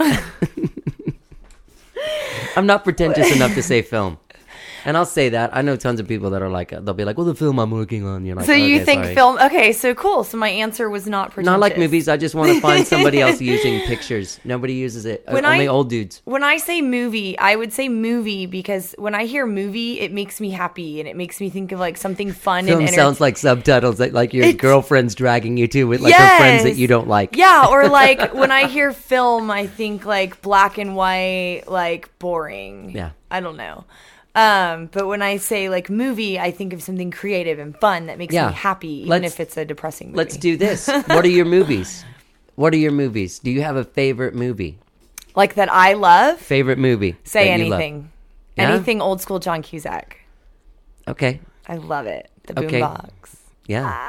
I'm not pretentious enough to say film. And I'll say that. I know tons of people that are like, they'll be like, well, the film I'm working on. You're like, so you okay, think sorry. film? Okay, so cool. So my answer was not pretentious. Not like movies. I just want to find somebody else using pictures. Nobody uses it. Only old dudes. When I say movie, I would say movie because when I hear movie, it makes me happy and it makes me think of like something fun. Film and sounds like subtitles that like your girlfriend's dragging you to with like her friends that you don't like. Yeah, or like when I hear film, I think like black and white, like boring. Yeah. I don't know. But when I say like movie, I think of something creative and fun that makes me happy, even if it's a depressing movie. Let's do this. What are your movies? What are your movies? Do you have a favorite movie? Like that I love? Favorite movie? Say that you love? anything. Yeah? Anything old school John Cusack. Okay. I love it. The Okay. Boombox. Yeah.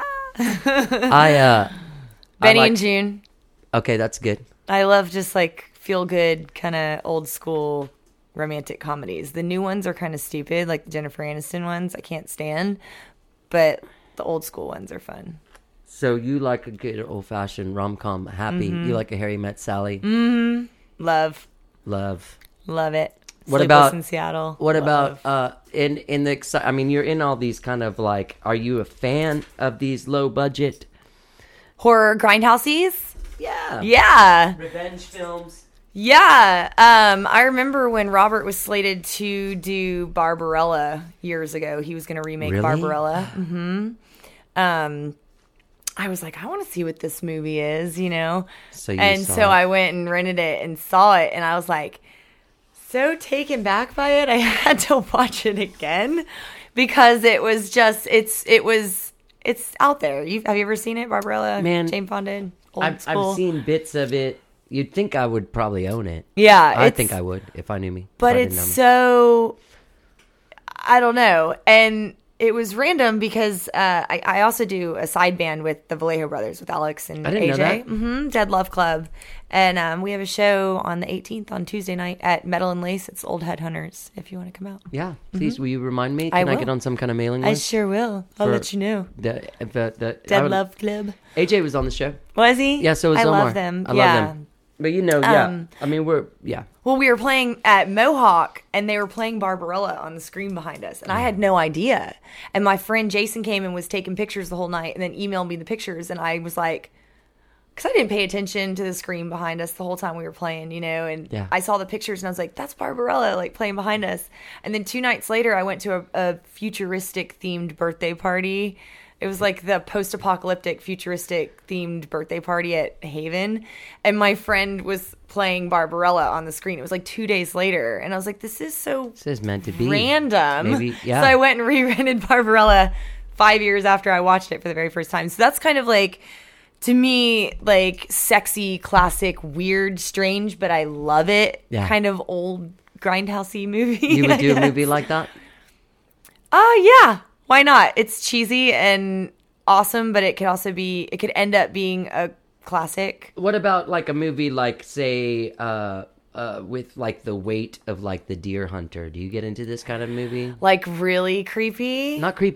Benny and June. Okay, that's good. I love just like feel good kind of old school romantic comedies. The new ones are kind of stupid, like the Jennifer Aniston ones. I can't stand, but the old school ones are fun. So you like a good old fashioned rom com, happy. Mm-hmm. You like a Harry Met Sally. Love What it. Sleepless about in Seattle? What Love. about in the? I mean, you're in all these kind of like. Are you a fan of these low budget? horror grindhouses? Yeah. Yeah. Revenge films. Yeah. I remember when Robert was slated to do Barbarella years ago. He was going to remake Really? Barbarella. I was like, I want to see what this movie is, you know? So you and saw so it. I went and rented it and saw it, and I was like, so taken back by it. I had to watch it again because it was just, it's out there. Have you ever seen it, Barbarella? Man, Jane Fonda? Old I've school. seen bits of it. You'd think I would probably own it. Yeah. I it's- think I would if I knew me. But if I didn't it's know me. so, I don't know. And it was random because I also do a side band with the Vallejo brothers, with Alex and I didn't know AJ. that. Dead Love Club. And we have a show on the 18th on Tuesday night at Metal and Lace. It's Old Headhunters, if you want to come out. Yeah, please, will you remind me? I Can I will. get on some kind of mailing I list? sure will. I'll For- let you know. The Dead Love Club. AJ was on the show. Was he? Yeah, so was I Omar. love them. I yeah. love them. But you know, yeah. I mean, Well, we were playing at Mohawk, and they were playing Barbarella on the screen behind us, and I had no idea. And my friend Jason came and was taking pictures the whole night, and then emailed me the pictures, and I was like, because I didn't pay attention to the screen behind us the whole time we were playing, you know, and Yeah. I saw the pictures, and I was like, that's Barbarella, like, playing behind us. And then 2 nights later, I went to a futuristic-themed birthday party. It was like the post-apocalyptic, futuristic-themed birthday party at Haven. And my friend was playing Barbarella on the screen. It was like 2 days later. And I was like, this is so this is meant to be random. Maybe, yeah. So I went and re-rented Barbarella 5 years after I watched it for the very first time. So that's kind of like, to me, like sexy, classic, weird, strange, but I love it. Yeah. Kind of old grindhousey movie. You would I do a guess. movie like that? Yeah. Why not? It's cheesy and awesome, but it could end up being a classic. What about like a movie like, say, with like the weight of like The Deer Hunter? Do you get into this kind of movie? Like really creepy. Not creepy.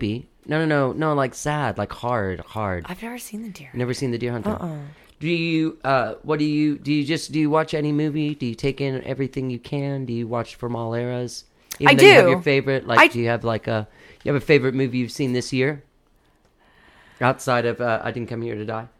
No, like sad, like hard. I've never seen the deer. Never seen The Deer Hunter. Do you? What do you? Do you watch any movie? Do you take in everything you can? Do you watch from all eras? Even I though you have do. your favorite. Like, do you have you have a favorite movie you've seen this year? Outside of I Didn't Come Here to Die.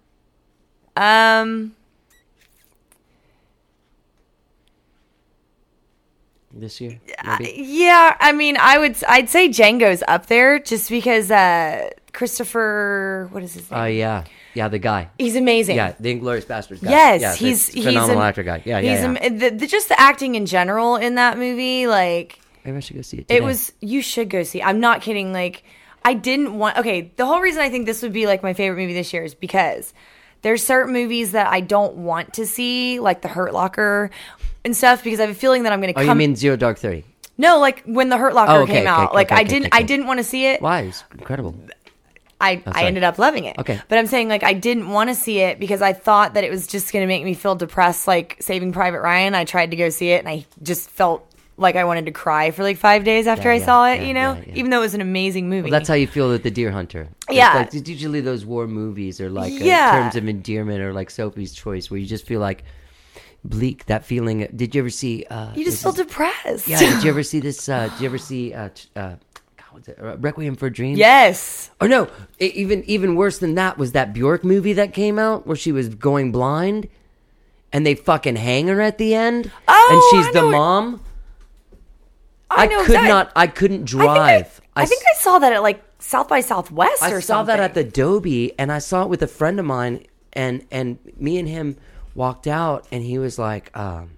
This year, maybe? Yeah, I mean, I'd say Django's up there just because Christopher, what is his name? Yeah, the guy. He's amazing. Yeah, the Inglourious Basterds guy. Yes, yeah, he's phenomenal actor guy. Yeah, just the acting in general in that movie, like maybe I should go see it today. you should go see. I'm not kidding. Like, I didn't want. Okay, the whole reason I think this would be like my favorite movie this year is because there's certain movies that I don't want to see, like The Hurt Locker and stuff, because I have a feeling that I'm going to come. Oh, you mean Zero Dark 30? No, like when The Hurt Locker came out. I didn't want to see it. Why? It was incredible. I ended up loving it. Okay. But I'm saying, like, I didn't want to see it because I thought that it was just going to make me feel depressed, like Saving Private Ryan. I tried to go see it, and I just felt like I wanted to cry for like 5 days after I saw it, even though it was an amazing movie. Well, that's how you feel with The Deer Hunter. Yeah. It's like, usually those war movies are like terms of endearment, or like Sophie's Choice, where you just feel like bleak, that feeling. Did you ever see... you just feel depressed. Yeah, did you ever see this... did you ever see... what's it? Requiem for a Dream? Yes. Or no, even worse than that was that Bjork movie that came out where she was going blind and they fucking hang her at the end. Oh, and she's the mom. I couldn't drive. I think I saw that at like South by Southwest or something. I saw that at the Dobie, and I saw it with a friend of mine, and me and him walked out, and he was like,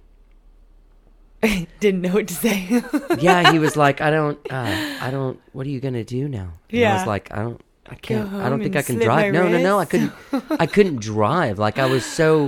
didn't know what to say. yeah, he was like, I don't, what are you going to do now? And Yeah. I was like, I can't, Go I don't home think and I can slit drive. my No, I wrists. I couldn't drive. Like, I was so,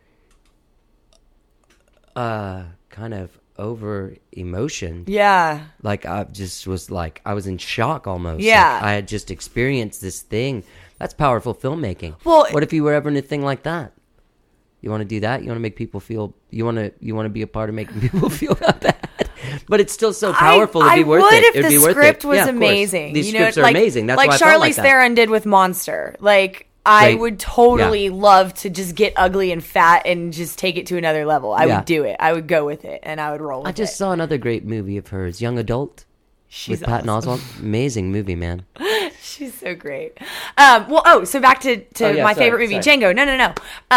kind of over emotion. Yeah. Like, I just was like, I was in shock almost. Yeah. Like, I had just experienced this thing. That's powerful filmmaking. Well, what if you were ever in a thing like that? You want to do that? You want to make people feel, you want to be a part of making people feel that bad. But it's still so powerful. It'd be worth it. If It'd be the worth script it. was Yeah, of course. amazing. These you know, scripts are like, amazing. That's like why I felt like Charlize that. Theron did with Monster. Like, I Right. would totally love to just get ugly and fat and just take it to another level. I Yeah. would do it. I would go with it, and I would roll with it. I just saw another great movie of hers, Young Adult, She's with Patton awesome. Oswalt. Amazing movie, man. She's so great. So back to yeah, my sorry, favorite movie, sorry. Django. No.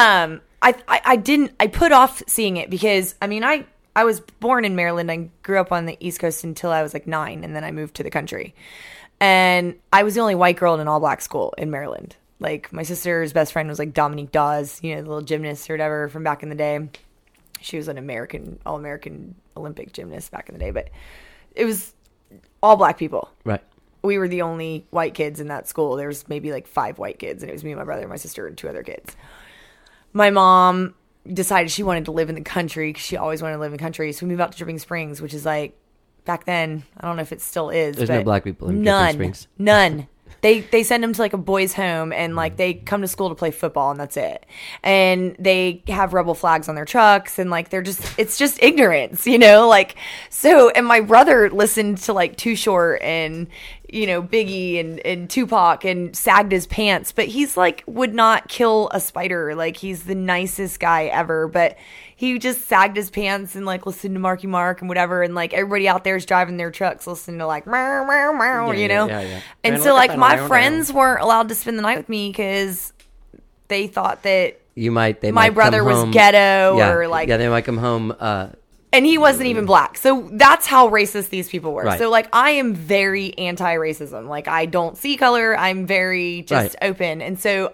I put off seeing it because, I mean, I was born in Maryland. I grew up on the East Coast until I was like 9, and then I moved to the country. And I was the only white girl in an all-black school in Maryland. Like, my sister's best friend was like Dominique Dawes, you know, the little gymnast or whatever from back in the day. She was an all-American Olympic gymnast back in the day, but it was all black people. Right. We were the only white kids in that school. There was maybe like 5 white kids, and it was me, my brother, my sister, and 2 other kids. My mom decided she wanted to live in the country because she always wanted to live in the country. So we moved out to Dripping Springs, which is like, back then, I don't know if it still is. There's but no black people in Dripping Springs. None. They send them to like a boys' home, and like they come to school to play football, and that's it. And they have rebel flags on their trucks, and like it's just ignorance, you know? Like, so, and my brother listened to like Too Short and, you know, Biggie and Tupac and sagged his pants, but he's like would not kill a spider. Like, he's the nicest guy ever, but he just sagged his pants and like listened to Marky Mark and whatever, and like everybody out there is driving their trucks listening to like meow, meow, meow, you know? Yeah. And so like my friends weren't allowed to spend the night with me because they thought that They my might brother come was home- ghetto yeah, or like, yeah, they might come home. and he wasn't even black. So that's how racist these people were. Right. So like I am very anti-racism. Like, I don't see color. I'm very just Right. open. And so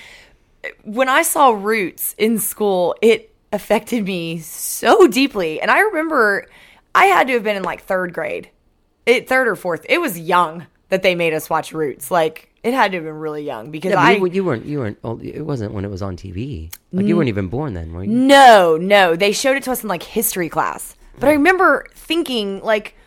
when I saw Roots in school, it affected me so deeply. And I remember I had to have been in like 3rd grade, 3rd or 4th. It was young that they made us watch Roots. Like, it had to have been really young because yeah, but you weren't old. It wasn't when it was on TV. Like, you weren't even born then, were you? No. They showed it to us in like history class. But I remember thinking like,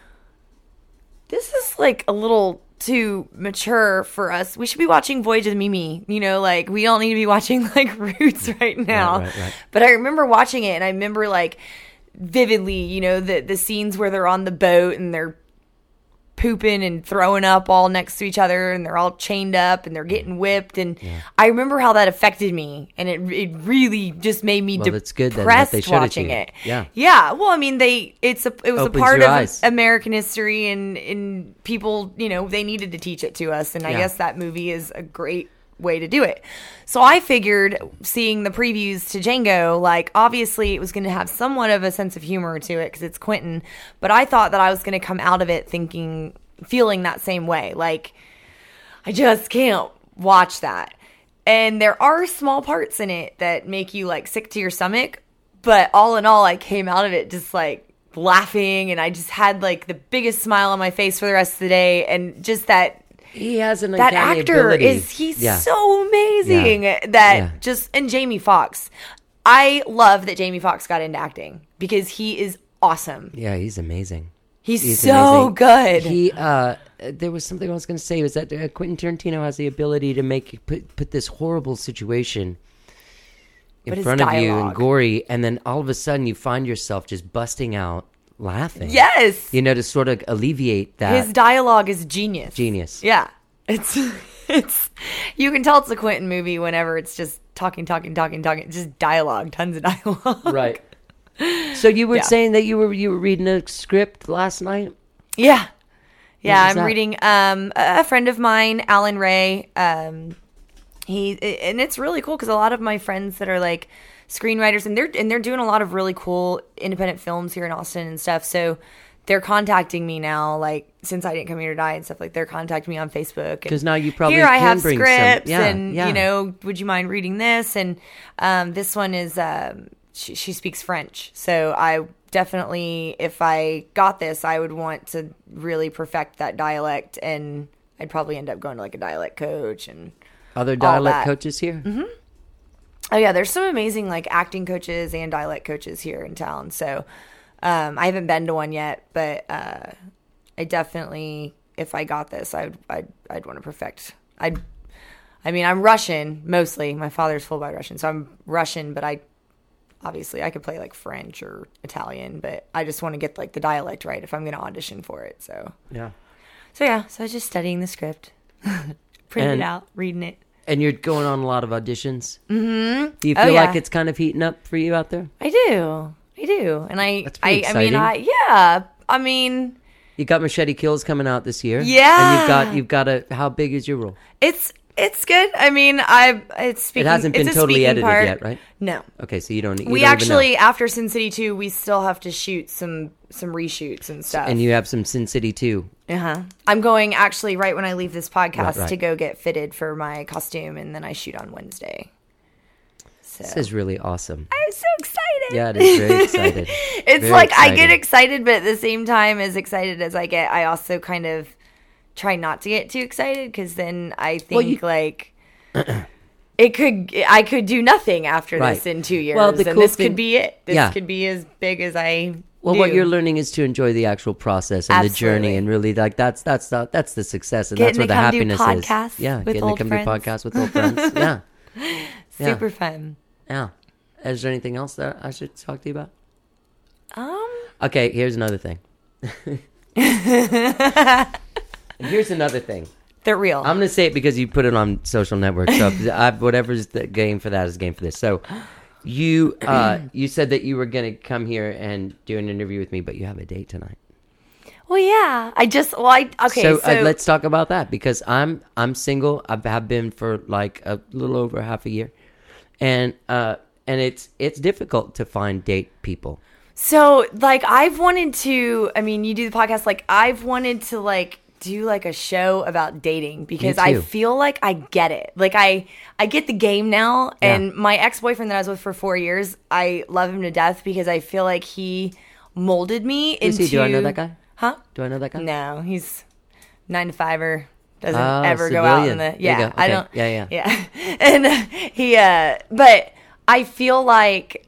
this is like a little too mature for us. We should be watching Voyage of the Mimi. You know, like, we don't need to be watching like Roots right now. Right. But I remember watching it, and I remember like vividly, you know, the scenes where they're on the boat and they're pooping and throwing up all next to each other, and they're all chained up and they're getting whipped. And I remember how that affected me, and it really just made me it's good then that depressed they showed it to watching you. it. Yeah. Yeah. Well, I mean, it was a Opens part your of eyes. American history, and people, they needed to teach it to us. And I Yeah. guess that movie is a great way to do it. So I figured, seeing the previews to Django, like, obviously it was going to have somewhat of a sense of humor to it because it's Quentin, but I thought that I was going to come out of it feeling that same way. Like, I just can't watch that. And there are small parts in it that make you, like, sick to your stomach, but all in all, I came out of it just, like, laughing, and I just had, like, the biggest smile on my face for the rest of the day, and just that He has an that uncanny actor ability. he's Yeah. so amazing Yeah. that Yeah. and Jamie Foxx. I love that Jamie Foxx got into acting because he is awesome. Yeah, he's amazing. He's so amazing. good. He there was something I was going to say was that Quentin Tarantino has the ability to put this horrible situation in But his front of you and dialogue. gory, and then all of a sudden you find yourself just busting out laughing. Yes. To sort of alleviate that. His dialogue is genius. Genius. Yeah. It's you can tell it's a Quentin movie whenever it's just talking, just dialogue, tons of dialogue. Right. So you were Yeah. saying that you were reading a script last night? Yeah. Yeah, was I'm that? reading a friend of mine, Alan Ray. And it's really cool because a lot of my friends that are like screenwriters, and they're doing a lot of really cool independent films here in Austin and stuff. So they're contacting me now, like, since I didn't come here to die and stuff, like, they're contacting me on Facebook. 'Cause now you probably here I can have bring some- scripts, yeah, and yeah. would you mind reading this? And this one is she speaks French, so I definitely, if I got this, I would want to really perfect that dialect, and I'd probably end up going to like a dialect coach and Other all dialect that. coaches here? Mm-hmm. Oh yeah, there's some amazing like acting coaches and dialect coaches here in town. So I haven't been to one yet, but I definitely, if I got this, I'd want to perfect. I mean, I'm Russian mostly. My father's full-blood Russian, so I'm Russian. But I could play like French or Italian, but I just want to get like the dialect right if I'm going to audition for it. So Yeah. so I was just studying the script, printing And- it out, reading it. And you're going on a lot of auditions? Mm-hmm. Do you Oh, feel yeah. like it's kind of heating up for you out there? I do, and That's pretty I mean, You got Machete Kills coming out this year. Yeah. And you've got how big is your role? it's good. I mean, it's speaking. It hasn't been it's a totally speaking edited part. yet, right? No. Okay, so you don't. We don't actually, even know. after Sin City 2, we still have to shoot some reshoots and stuff. And you have some Sin City 2. I'm going actually right when I leave this podcast Right. to go get fitted for my costume, and then I shoot on Wednesday. So This is really awesome. I'm so excited. Yeah, it is very excited. It's Very like I get exciting. excited, but at the same time, as excited as I get, I also kind of try not to get too excited because then I think like I could do nothing after Right. this in 2 years, Well, the and cool this thing- could be it. This Yeah. could be as big as I. Well, do. what you're learning is to enjoy the actual process and the journey, Absolutely. and really like that's the success, and Getting that's where to the come do happiness podcasts is. Yeah, with getting to old come do friends. podcasts with old friends. Yeah, yeah. Super fun. Yeah. Is there anything else that I should talk to you about? Um, Okay, here's another thing. Here's another thing. they're real. I'm going to say it because you put it on social networks. So whatever's the game for that is game for this. So you said that you were going to come here and do an interview with me, but you have a date tonight. well, yeah. So let's talk about that because I'm single. I have been for like a little over half a year, and it's difficult to find date people. So, like, I've wanted to, I mean, you do the podcast, like, I've wanted to, like, do, like, a show about dating because Me I too. feel like I get it. Like, I get the game now, Yeah. and my ex-boyfriend that I was with for 4 years, I love him to death because I feel like he molded me Is into... he? Do I know that guy? Huh? Do I know that guy? No, he's 9-to-5er. Doesn't Oh, ever go out in civilian. the... There you Yeah, go. I Okay. don't... Yeah. And he, but I feel like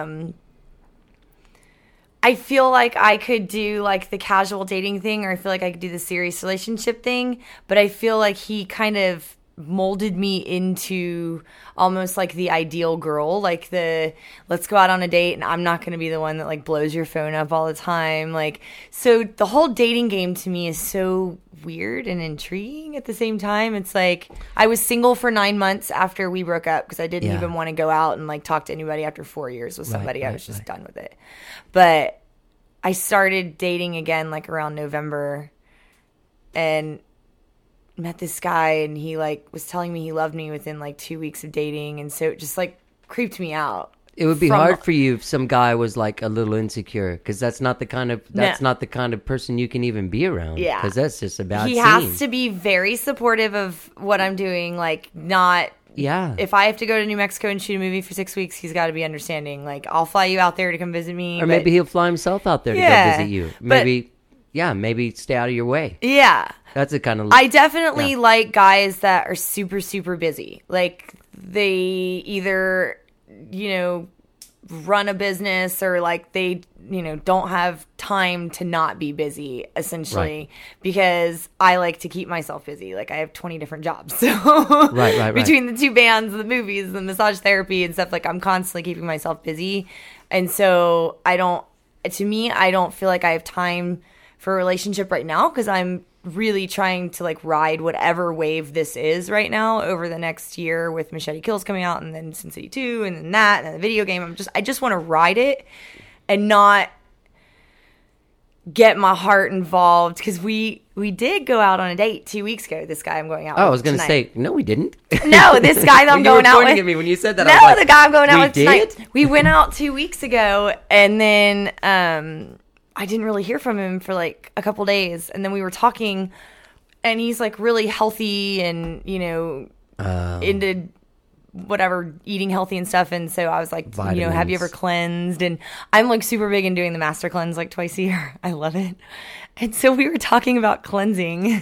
I could do like the casual dating thing, or I feel like I could do the serious relationship thing, but I feel like he kind of molded me into almost like the ideal girl, like the let's go out on a date and I'm not going to be the one that like blows your phone up all the time. Like, so the whole dating game to me is so weird and intriguing at the same time. It's like I was single for 9 months after we broke up because I didn't Yeah. even want to go out and like talk to anybody after 4 years with somebody. I right, was just right. done with it. But I started dating again like around November and met this guy, and he like was telling me he loved me within like 2 weeks of dating, and so it just like creeped me out. It would be From- hard for you if some guy was like a little insecure, because that's not the kind of person you can even be around. Yeah. because that's just a bad He scene. has to be very supportive of what I'm doing, like not. Yeah. If I have to go to New Mexico and shoot a movie for 6 weeks, he's got to be understanding. Like, I'll fly you out there to come visit me. Or but- maybe he'll fly himself out there to Yeah, go visit you. but- Maybe stay out of your way. Yeah. That's a kind of. I definitely Yeah. like guys that are super, super busy. Like, they either, you know, run a business or like they, you know, don't have time to not be busy, essentially, Right. because I like to keep myself busy. Like, I have 20 different jobs. So Right. between the 2 bands, the movies, the massage therapy and stuff, like I'm constantly keeping myself busy. And so I don't feel like I have time for a relationship right now because I'm really trying to like ride whatever wave this is right now over the next year with Machete Kills coming out and then Sin City 2 and then that and then the video game. I just want to ride it and not get my heart involved because we did go out on a date 2 weeks ago. This guy I'm going out with I was going to tonight. say, no, we didn't. No, this guy that I'm You were going out pointing with. at me when you said that. No, I was like, the guy I'm going out "We with tonight. did?" We went out 2 weeks ago, and then I didn't really hear from him for like a couple days, and then we were talking, and he's like really healthy and you know into whatever eating healthy and stuff, and so I was like, you know, have you ever Vitamins. cleansed? And I'm like super big in doing the master cleanse like twice a year. I love it. And so we were talking about cleansing.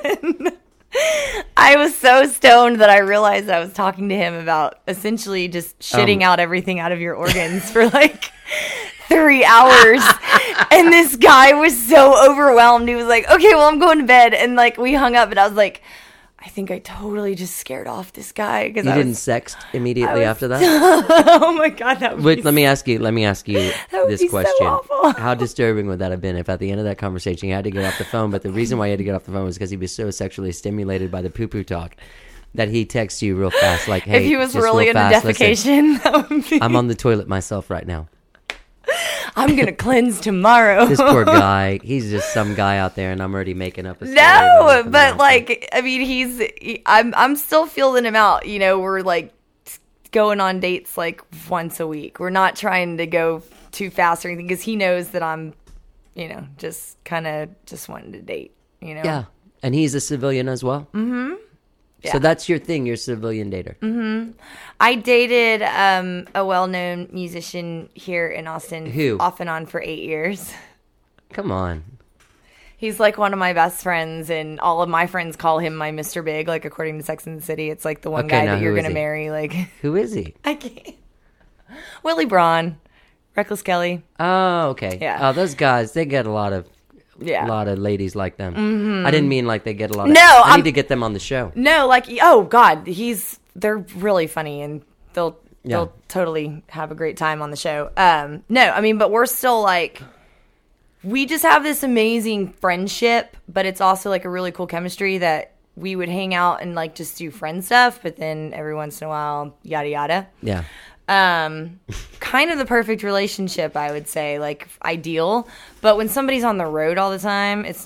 I was so stoned that I realized I was talking to him about essentially just shitting out everything out of your organs for like 3 hours. And this guy was so overwhelmed. He was like, okay, well, I'm going to bed. And like we hung up and I was like, I think I totally just scared off this guy. Because You I didn't was, sext immediately after that? oh my God, that would Wait, be let me ask you would this be so question. awful. How disturbing would that have been if at the end of that conversation you had to get off the phone, but the reason why you had to get off the phone was because he was so sexually stimulated by the poo-poo talk that he texts you real fast like, hey, if he was just really real into fast, listen, defecation, that would be, I'm on the toilet myself right now. I'm going to cleanse tomorrow. This poor guy, he's just some guy out there and I'm already making up a story. No, but like, I mean, I'm still feeling him out. You know, we're like going on dates like once a week. We're not trying to go too fast or anything because he knows that I'm, you know, just kind of just wanting to date, you know? Yeah, and he's a civilian as well? Mm-hmm. Yeah. So that's your thing, you're a civilian dater. Mm-hmm. I dated a well-known musician here in Austin. Who? Off and on for 8 years. Come on. He's like one of my best friends, and all of my friends call him my Mr. Big, like according to Sex and the City. It's like the one Okay, guy now that you're who is going to he? marry. Like, Who is he? I can't. Willie Braun, Reckless Kelly. Oh, okay. Yeah. Oh, those guys, they get a lot of Yeah. a lot of ladies like them. Mm-hmm. I didn't mean like they get a lot of... No, I I'm- need to get them on the show. No, like, oh God, they're really funny, and they'll Yeah. totally have a great time on the show. No, I mean, but we're still like, we just have this amazing friendship, but it's also like a really cool chemistry that we would hang out and like just do friend stuff, but then every once in a while, yada yada. Yeah. Kind of the perfect relationship, I would say, like ideal. But when somebody's on the road all the time, it's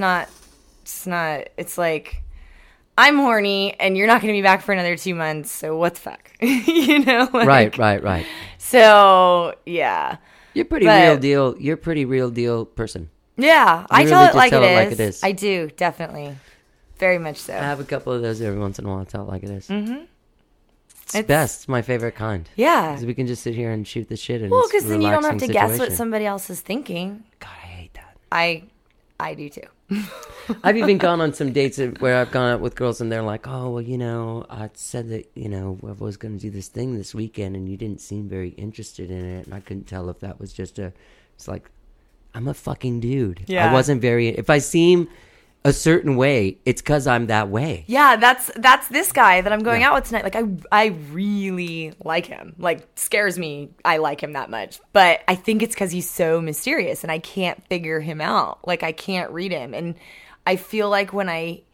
like, I'm horny and you're not going to be back for another 2 months. So what the fuck? You know? Like, Right. So yeah. You're pretty But- real deal. You're a pretty real deal person. Yeah. I really tell it just like tell it it like is. it is. I do, definitely. Very much so. I have a couple of those every once in a while. I tell it like it is. Mm-hmm. It's It's- best. It's my favorite kind. Yeah. 'Cause we can just sit here and shoot the shit. And Well, because because then you don't have to guess what somebody else is thinking. God, I hate that. I do too. I've even gone on some dates where I've gone out with girls and they're like, oh, well, you know, I said that, you know, I was going to do this thing this weekend and you didn't seem very interested in it. And I couldn't tell if that was just it's like, I'm a fucking dude. Yeah. I wasn't very, if I seem a certain way, it's because I'm that way. Yeah, that's this guy that I'm going out with tonight. Like I really like him. Like scares me I like him that much. But I think it's because he's so mysterious and I can't figure him out. Like I can't read him. And I feel like when I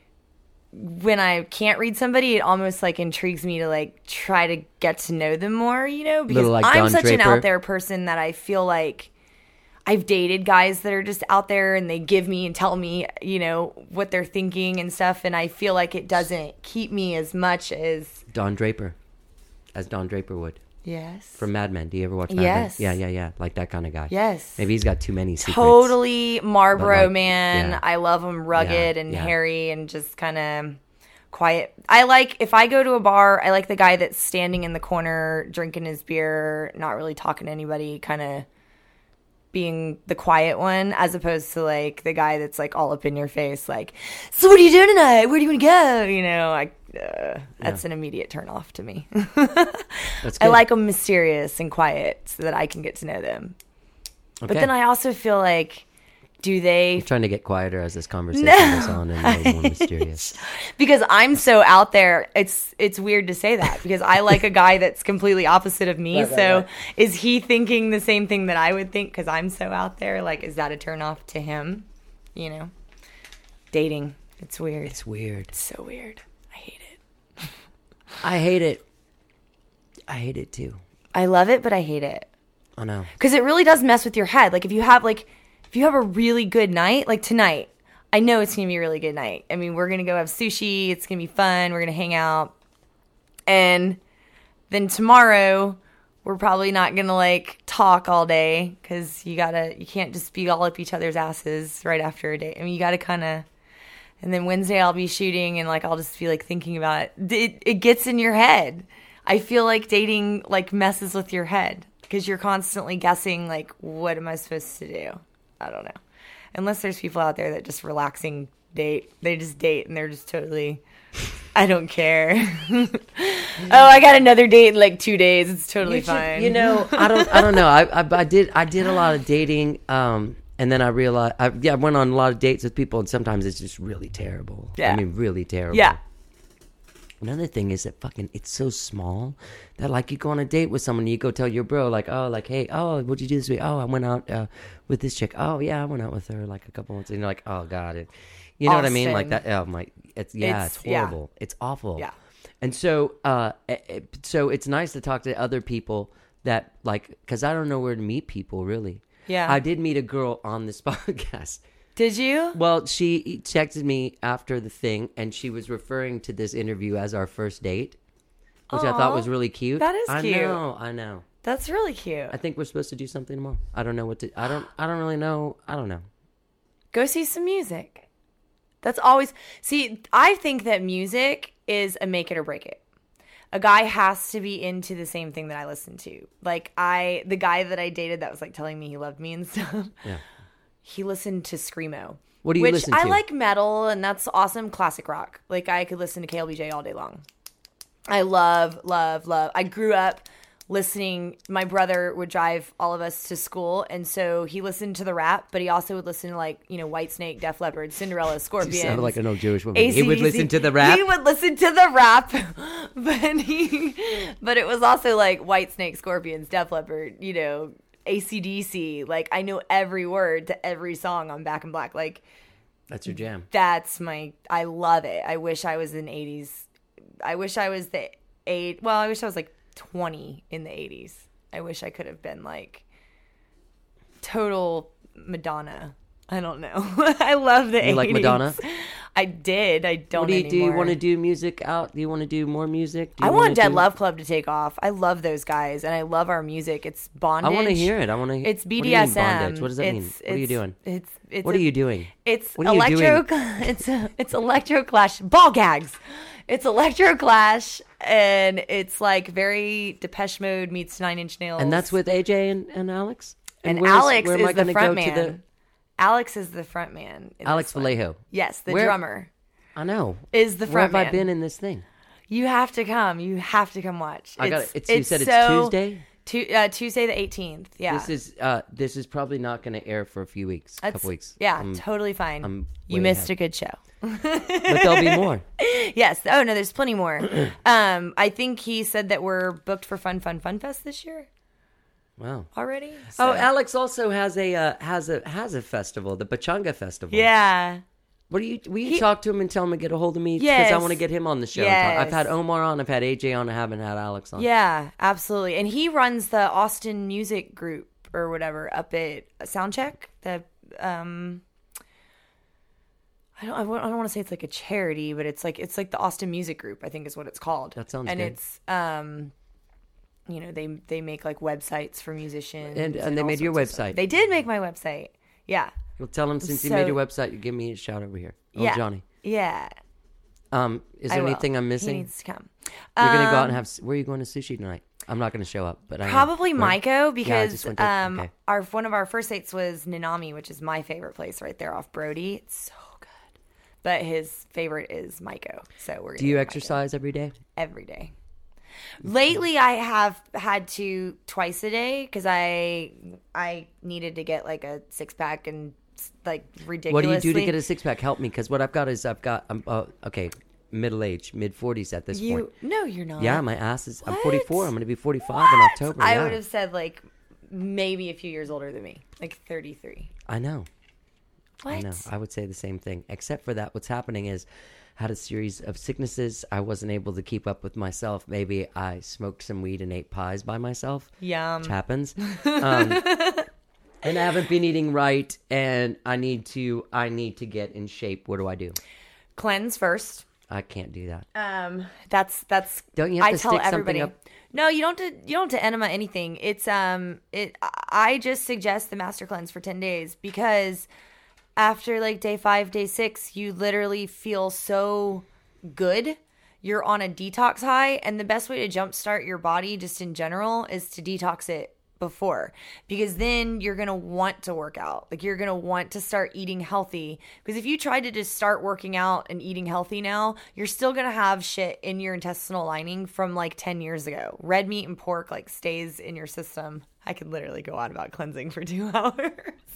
can't read somebody, it almost like intrigues me to like try to get to know them more, you know? Because Little like I'm Don such an Draper. out there person that I feel like I've dated guys that are just out there and they give me and tell me, you know, what they're thinking and stuff. And I feel like it doesn't keep me as much as. Don Draper. As Don Draper would. Yes. From Mad Men. Do you ever watch Mad Yes. Men? Yeah. Like that kind of guy. Yes. Maybe he's got too many secrets. Totally Marlboro But, like, man. yeah. I love him rugged and yeah. hairy and just kind of quiet. I like, if I go to a bar, I like the guy that's standing in the corner drinking his beer, not really talking to anybody, kind of being the quiet one, as opposed to like the guy that's like all up in your face, like, so what are you doing tonight? Where do you want to go? You know, that's an immediate turn off to me. That's good. I like them mysterious and quiet so that I can get to know them. But then I also feel like, do they? I'm trying to get quieter as this conversation goes on and a little more mysterious. Because I'm so out there, it's weird to say that because I like a guy that's completely opposite of me. Right. Is he thinking the same thing that I would think because I'm so out there? Like, is that a turn off to him? You know, dating. It's weird. It's weird. It's so weird. I hate it. I hate it. I hate it too. I love it, but I hate it. I know. Because it really does mess with your head. Like if you have a really good night, like tonight, I know it's going to be a really good night. I mean, we're going to go have sushi. It's going to be fun. We're going to hang out. And then tomorrow, we're probably not going to like talk all day because you can't just be all up each other's asses right after a date. I mean, you got to kind of, and then Wednesday I'll be shooting and like I'll just be like thinking about it. It gets in your head. I feel like dating like messes with your head because you're constantly guessing like, what am I supposed to do? I don't know. Unless there's people out there that just relaxing date. They just date and they're just totally, I don't care. Oh, I got another date in like 2 days. It's totally fine. You know, I don't know. I did a lot of dating, and then I realized, I went on a lot of dates with people, and sometimes it's just really terrible. Yeah. I mean, really terrible. Yeah. Another thing is that it's so small that like you go on a date with someone, you go tell your bro like, oh, like, hey, oh, what'd you do this week? Oh, I went out with this chick. Oh yeah, I went out with her like a couple months. And you're like, oh god, you know what I mean? Like that. Oh my, it's horrible. Yeah. It's awful. Yeah. And so so it's nice to talk to other people that like, because I don't know where to meet people really. Yeah. I did meet a girl on this podcast. Did you? Well, she texted me after the thing, and she was referring to this interview as our first date, which I thought was really cute. That is cute. I know. That's really cute. I think we're supposed to do something tomorrow. I don't know what to. I don't really know. I don't know. Go see some music. That's always. See, I think that music is a make it or break it. A guy has to be into the same thing that I listen to. Like the guy that I dated that was like telling me he loved me and stuff. Yeah. He listened to Screamo. What do you listen to? I like metal, and that's awesome. Classic rock. Like, I could listen to KLBJ all day long. I love. I grew up listening. My brother would drive all of us to school, and so he listened to the rap, but he also would listen to, like, you know, Whitesnake, Def Leppard, Cinderella, Scorpions. You sound like an old Jewish woman. AC/DC. He would listen to the rap? He would listen to the rap, but it was also, like, Whitesnake, Scorpions, Def Leppard, you know, AC/DC. Like, I know every word to every song on Back in Black. Like, that's your jam. I love it. I wish I was in 80s. I wish I was I wish I was like 20 in the 80s. I wish I could have been like total Madonna. I don't know. I love the 80s. You like Madonna? I did. I don't anymore. Do you want to do music out? Do you want to do more music? I want Dead Love Club to take off. I love those guys, and I love our music. It's bondage. I want to hear it. It's BDSM. What do you mean bondage? What does that mean? What are you doing? What are you doing? It's what are you electro. doing? It's electro clash. Ball gags. It's electro clash, and it's like very Depeche Mode meets Nine Inch Nails. And that's with AJ and Alex. And Alex is the front man. Alex is the front man. Alex Vallejo. Yes, the drummer. I know. Is the front man. Where have I been in this thing? You have to come. You have to come watch. I got it. You said it's Tuesday? Tuesday the 18th. Yeah. This is probably not going to air for a few weeks, a couple weeks. Yeah, totally fine. way You missed ahead. a good show. But there'll be more. Yes. Oh no, there's plenty more. I think he said that we're booked for Fun Fest this year Wow. already. Oh, Alex also has a festival, the Pachanga Festival. Yeah. Will you talk to him and tell him to get a hold of me? Because Yes. I want to get him on the show. Yes. I've had Omar on, I've had AJ on, I haven't had Alex on. Yeah, absolutely. And he runs the Austin Music Group or whatever up at Soundcheck. The I don't want to say it's like a charity, but it's like the Austin Music Group, I think is what it's called. That sounds and good. it's they make like websites for musicians. And they all made your sorts of stuff. website. They did make my website. Yeah. Well, tell him since you So- made your website, you give me a shout over here. Oh, Yeah. Johnny. Yeah. Is I there will. anything I'm He missing? needs to come. You're going to go out and have... Where are you going to sushi tonight? I'm not going to show up, but I am. Probably Where? Maiko Yeah, I because just went to- okay. one of our first dates was Nanami, which is my favorite place right there off Brody. It's so good. But his favorite is Maiko. So we're Do you gonna go to Maiko exercise every day? every day? Lately, I have had to twice a day because I needed to get like a 6-pack and like ridiculously. What do you do to get a six-pack? Help me, because what I've got is I'm middle-aged, mid-40s at this point. No, you're not. Yeah, my ass is... I'm What? 44. I'm going to be 45 in October. I yeah. would have said like maybe a few years older than me, like 33. I know. What? I know. I would say the same thing. Except for that, what's happening is I had a series of sicknesses. I wasn't able to keep up with myself. Maybe I smoked some weed and ate pies by myself. Yum. Which happens. And I haven't been eating right, and I need to get in shape. What do I do? Cleanse first. I can't do that. That's Don't you have I to tell stick something everybody. up? No, you don't have to enema anything. It's I just suggest the master cleanse for 10 days because after like day 5, day 6, you literally feel so good. You're on a detox high, and the best way to jumpstart your body just in general is to detox it before, because then you're going to want to work out. Like you're going to want to start eating healthy, because if you tried to just start working out and eating healthy now, you're still going to have shit in your intestinal lining from like 10 years ago. Red meat and pork like stays in your system. I could literally go on about cleansing for 2 hours.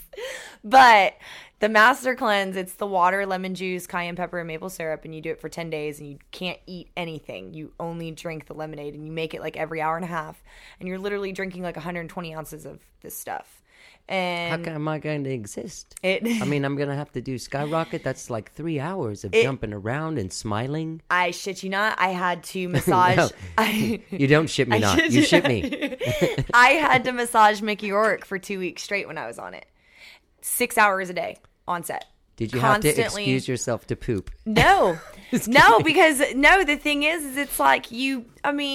But the master cleanse, it's the water, lemon juice, cayenne pepper, and maple syrup, and you do it for 10 days, and you can't eat anything. You only drink the lemonade, and you make it like every hour and a half, and you're literally drinking like 120 ounces of this stuff. How And am I going to exist? it, I mean, I'm going to have to do skyrocket. That's like 3 hours of jumping around and smiling. I shit you not, I had to massage. No. You don't shit me not. You shit me. I had to massage Mickey Rourke for 2 weeks straight when I was on it. 6 hours a day on set. Did you have to Constantly. excuse yourself to poop? No, no, because the thing is it's like you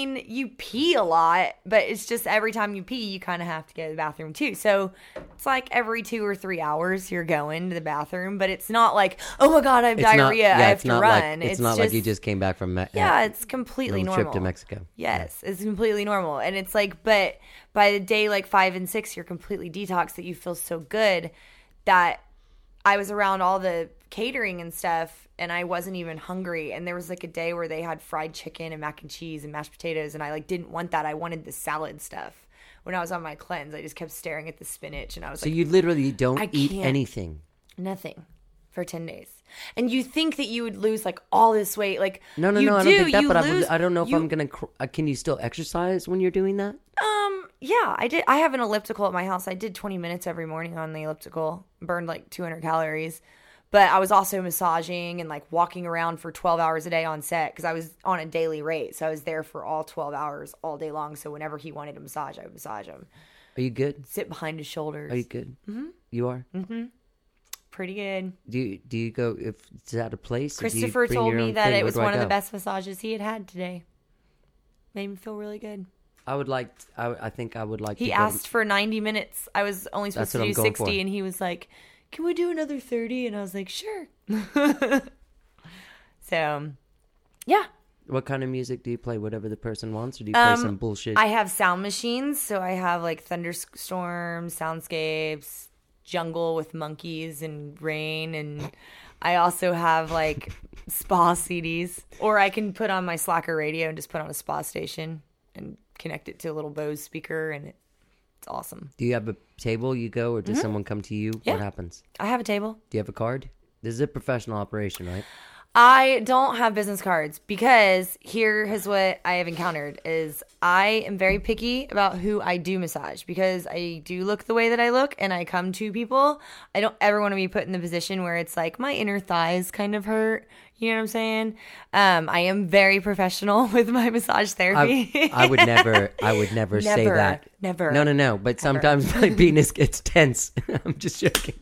pee a lot, but it's just every time you pee, you kind of have to go to the bathroom too. So it's like every 2 or 3 hours you're going to the bathroom, but it's not like, oh my God, I have diarrhea, I have to run. It's not like you just came back from yeah, it's completely little normal. trip to Mexico. Yes, it's completely normal. And it's like, but by the day like 5 and 6, you're completely detoxed that you feel so good that I was around all the catering and stuff and I wasn't even hungry. And there was like a day where they had fried chicken and mac and cheese and mashed potatoes, and I like didn't want that. I wanted the salad stuff. When I was on my cleanse, I just kept staring at the spinach, and I was So like, you literally don't I eat can't. anything. nothing for 10 days. And you think that you would lose like all this weight. Like No, you I don't think that. you But lose- I don't know if you- I'm gonna. Can you still exercise when you're doing that? Yeah, I did. I have an elliptical at my house. I did 20 minutes every morning on the elliptical, burned like 200 calories. But I was also massaging and like walking around for 12 hours a day on set because I was on a daily rate. So I was there for all 12 hours all day long. So whenever he wanted a massage, I would massage him. Are you good? Sit behind his shoulders. Are you good? Mm-hmm. You are. Mm-hmm. Pretty good. Do you go if it's at a place? or do you Christopher bring told your me own that thing? it Where was do I one of the go? best massages he had today. Made me feel really good. I would like. I think I would like. He to go asked for 90 minutes. I was only supposed That's to what do I'm going 60, for. and he was like, "Can we do another 30?" And I was like, "Sure." So, yeah. What kind of music do you play? Whatever the person wants, or do you play some bullshit? I have sound machines, so I have like thunderstorms, soundscapes, jungle with monkeys and rain, and I also have like spa CDs, or I can put on my Slacker radio and just put on a spa station and connect it to a little Bose speaker, and it's awesome. Do you have a table you go, or does someone come to you? Mm-hmm. Yeah. What happens? I have a table. Do you have a card? This is a professional operation, right? I don't have business cards because here is what I have encountered is I am very picky about who I do massage because I do look the way that I look and I come to people. I don't ever want to be put in the position where it's like my inner thighs kind of hurt. You know what I'm saying? I am very professional with my massage therapy. I would never say Never, that. never. No. But sometimes my penis gets tense. I'm just joking.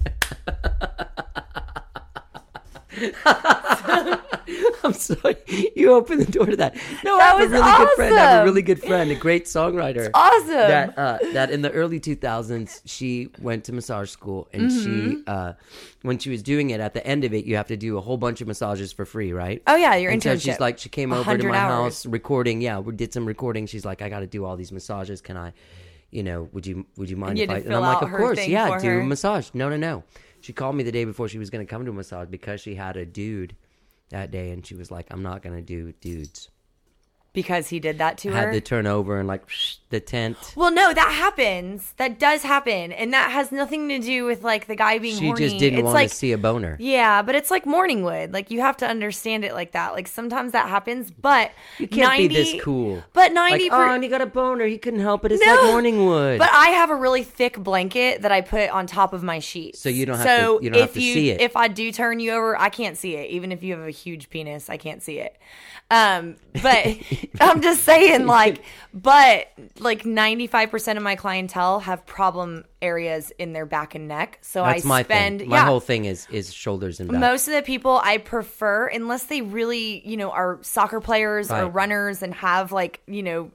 I'm sorry. You opened the door to that. No, I have a was really good friend. I have a awesome. really good friend, a great songwriter. Awesome. That in the early 2000s, she went to massage school, and she, when she was doing it, at the end of it, you have to do a whole bunch of massages for free, right? Oh, yeah, your and so internship. she's like, she came over to 100 my hours. house recording. Yeah, we did some recording. She's like, I got to do all these massages. Can I, would you mind you if had I? to And I'm fill like, out of her course, thing yeah, for do a her. massage. No. She called me the day before she was going to come to a massage because she had a dude that day, and she was like, I'm not going to do dudes. Because he did that to Had her. the turnover and like the tent. Well, no, that happens. That does happen, and that has nothing to do with like the guy being She horny. just didn't it's want like, to see a boner. Yeah, but it's like morning wood. Like you have to understand it like that. Like sometimes that happens, but You can't be this cool. But 90. Like, oh, and he got a boner. He couldn't help it. It's No. like morning wood. But I have a really thick blanket that I put on top of my sheet. So you don't have to- you don't have to see it. If I do turn you over, I can't see it. Even if you have a huge penis, I can't see it. But I'm just saying, like, but like 95% of my clientele have problem areas in their back and neck. So That's I my spend thing. My whole thing is shoulders and back. most of the people I prefer, unless they really, are soccer players or Right. runners and have like,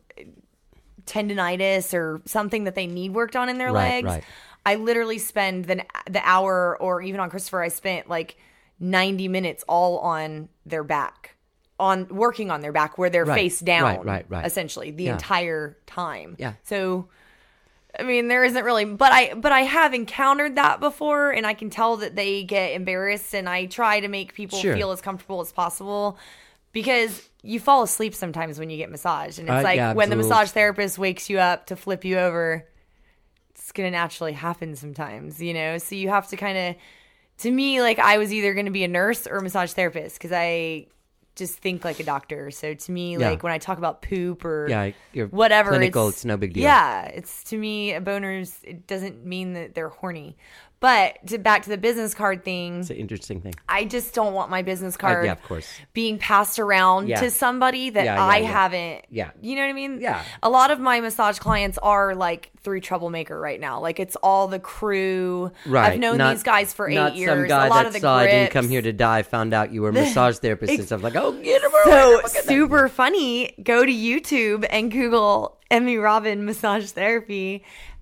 tendonitis or something that they need worked on in their Right, legs. right. I literally spend the hour, or even on Christopher, I spent like 90 minutes all on their back, on working on their back where they're Right, face down, right. essentially the Yeah. entire time. Yeah. So I mean, there isn't really, but I have encountered that before, and I can tell that they get embarrassed, and I try to make people Sure. feel as comfortable as possible, because you fall asleep sometimes when you get massaged, and it's like yeah, when the absolutely. massage therapist wakes you up to flip you over, it's gonna naturally happen sometimes, So you have to kind of, to me, like I was either gonna be a nurse or a massage therapist because I just think like a doctor. So to me, Yeah. like when I talk about poop or Yeah, you're whatever, clinical, it's no big deal. Yeah, it's, to me, boners, it doesn't mean that they're horny. But back to the business card thing, It's an interesting thing. I just don't want my business card yeah, of course. being passed around Yeah. to somebody that Yeah, I yeah. haven't. Yeah. You know what I mean? Yeah. A lot of my massage clients are like through Troublemaker right now. Like it's all the crew. Right. I've known these guys for 8 not years. some guy a lot that of the saw I didn't grips. come here to die, found out you were a massage therapist and stuff like, oh, get him So super funny. Go to YouTube and Google Emmy Robin massage therapy.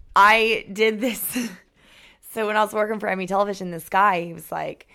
I did this. So when I was working for Emmy Television, this guy, he was like,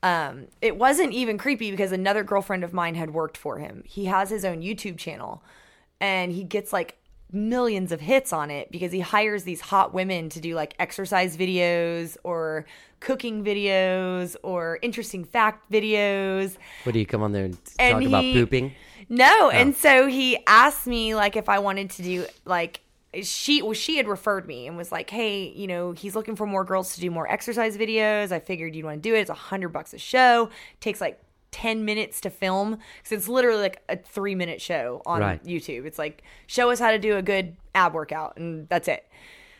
it wasn't even creepy because another girlfriend of mine had worked for him. He has his own YouTube channel, and he gets like millions of hits on it because he hires these hot women to do like exercise videos or cooking videos or interesting fact videos. What do you come on there and And talk about he- pooping? No, and so he asked me like if I wanted to do like she had referred me and was like, hey, he's looking for more girls to do more exercise videos. I figured you'd want to do it. It's $100 a show. Takes like 10 minutes to film because it's literally like a 3-minute show on Right. YouTube. It's like, show us how to do a good ab workout, and that's it.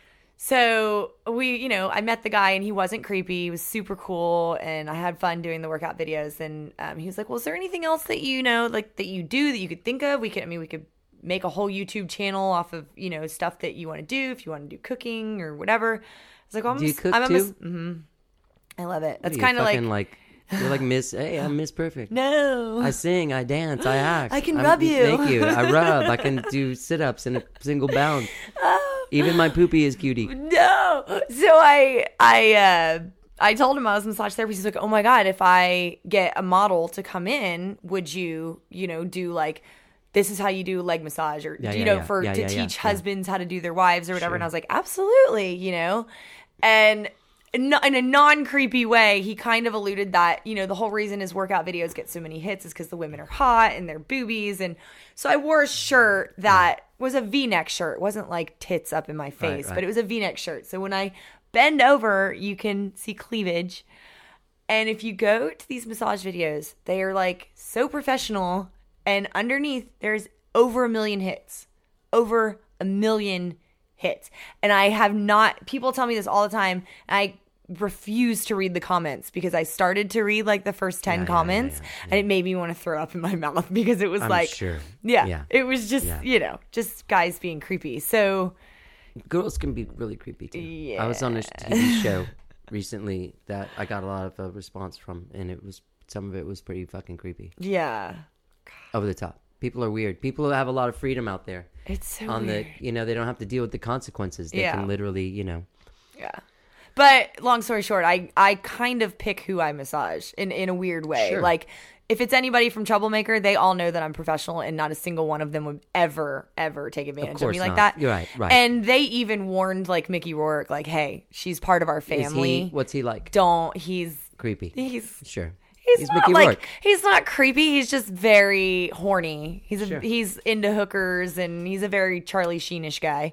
So I met the guy, and he wasn't creepy. He was super cool, and I had fun doing the workout videos. And he was like, well, is there anything else that that you do that you could think of? We could make a whole YouTube channel off of, stuff that you want to do, if you want to do cooking or whatever. I was like, well, Do you cook I'm too? I love it. That's You kind of fucking you're like Miss, hey, I'm Miss Perfect. no. I sing, I dance, I act. I can rub you. Thank you. I rub. I can do sit-ups in a single bound. Even my poopy is cutie. No. So I told him I was a massage therapist. He's like, oh my God, if I get a model to come in, would you, do like, this is how you do leg massage or, Yeah, to teach yeah. husbands how to do their wives or whatever. Sure. And I was like, absolutely, and in a non-creepy way, he kind of alluded that, the whole reason his workout videos get so many hits is because the women are hot and they're boobies. And so I wore a shirt that was a V-neck shirt. It wasn't like tits up in my face, right. but it was a V-neck shirt. So when I bend over, you can see cleavage. And if you go to these massage videos, they are like so professional. And underneath, there's over 1 million hits. Over 1 million hits. And I have not, people tell me this all the time. And I refuse to read the comments because I started to read like the first 10 comments and it made me want to throw up in my mouth because it was sure. It was just, just guys being creepy. So Girls can be really creepy too. Yeah. I was on a TV show recently that I got a lot of response from, and some of it was pretty fucking creepy. yeah, Over the top. People are weird. People have a lot of freedom out there. it's so On weird. they don't have to deal with the consequences. They Yeah. can literally, Yeah. But long story short, I kind of pick who I massage in a weird way. Sure. Like if it's anybody from Troublemaker, they all know that I'm professional and not a single one of them would ever take advantage of course me like not. that. You're right. And they even warned like Mickey Rourke, like, hey, she's part of our family. What's he like? He's Creepy. he's Sure. He's not Mickey like Rourke. he's not creepy. He's just very horny. Sure. He's into hookers and he's a very Charlie Sheenish guy,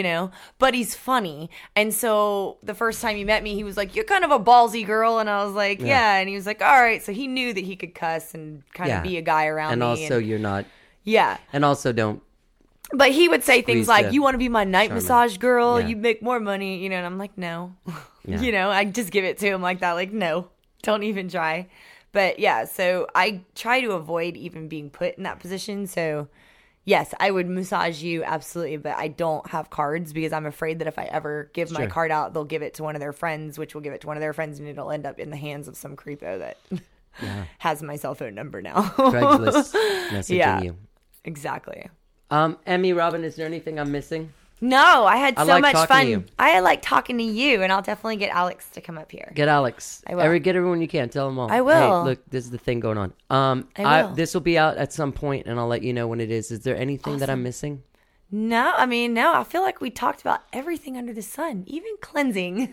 But he's funny. And so the first time he met me, he was like, "You're kind of a ballsy girl," and I was like, "Yeah." And he was like, "All right." So he knew that he could cuss and kind of be a guy around and me. also you're not. Yeah. And also don't. But he would say things Squeeze like, the "You want to be my night charmer. massage girl? Yeah. You make more money," And I'm like, "No," Yeah. I just give it to him like that, like, "No, don't even try." But yeah, so I try to avoid even being put in that position. So yes, I would massage you absolutely, but I don't have cards because I'm afraid that if I ever give my Sure. card out, they'll give it to one of their friends, which will give it to one of their friends, and it'll end up in the hands of some creepo that has my cell phone number now. Craigslist messaging Yeah. you. Exactly. Emmy, Robin, is there anything I'm missing? No, I had I so like much talking fun. to you. I like talking to you, and I'll definitely get Alex to come up here. Get Alex. I will. Get everyone you can. Tell them all. I will. Hey, look, this is the thing going on. I will. This will be out at some point, and I'll let you know when it is. Is there anything that I'm missing? No, I mean, no, I feel like we talked about everything under the sun, even cleansing.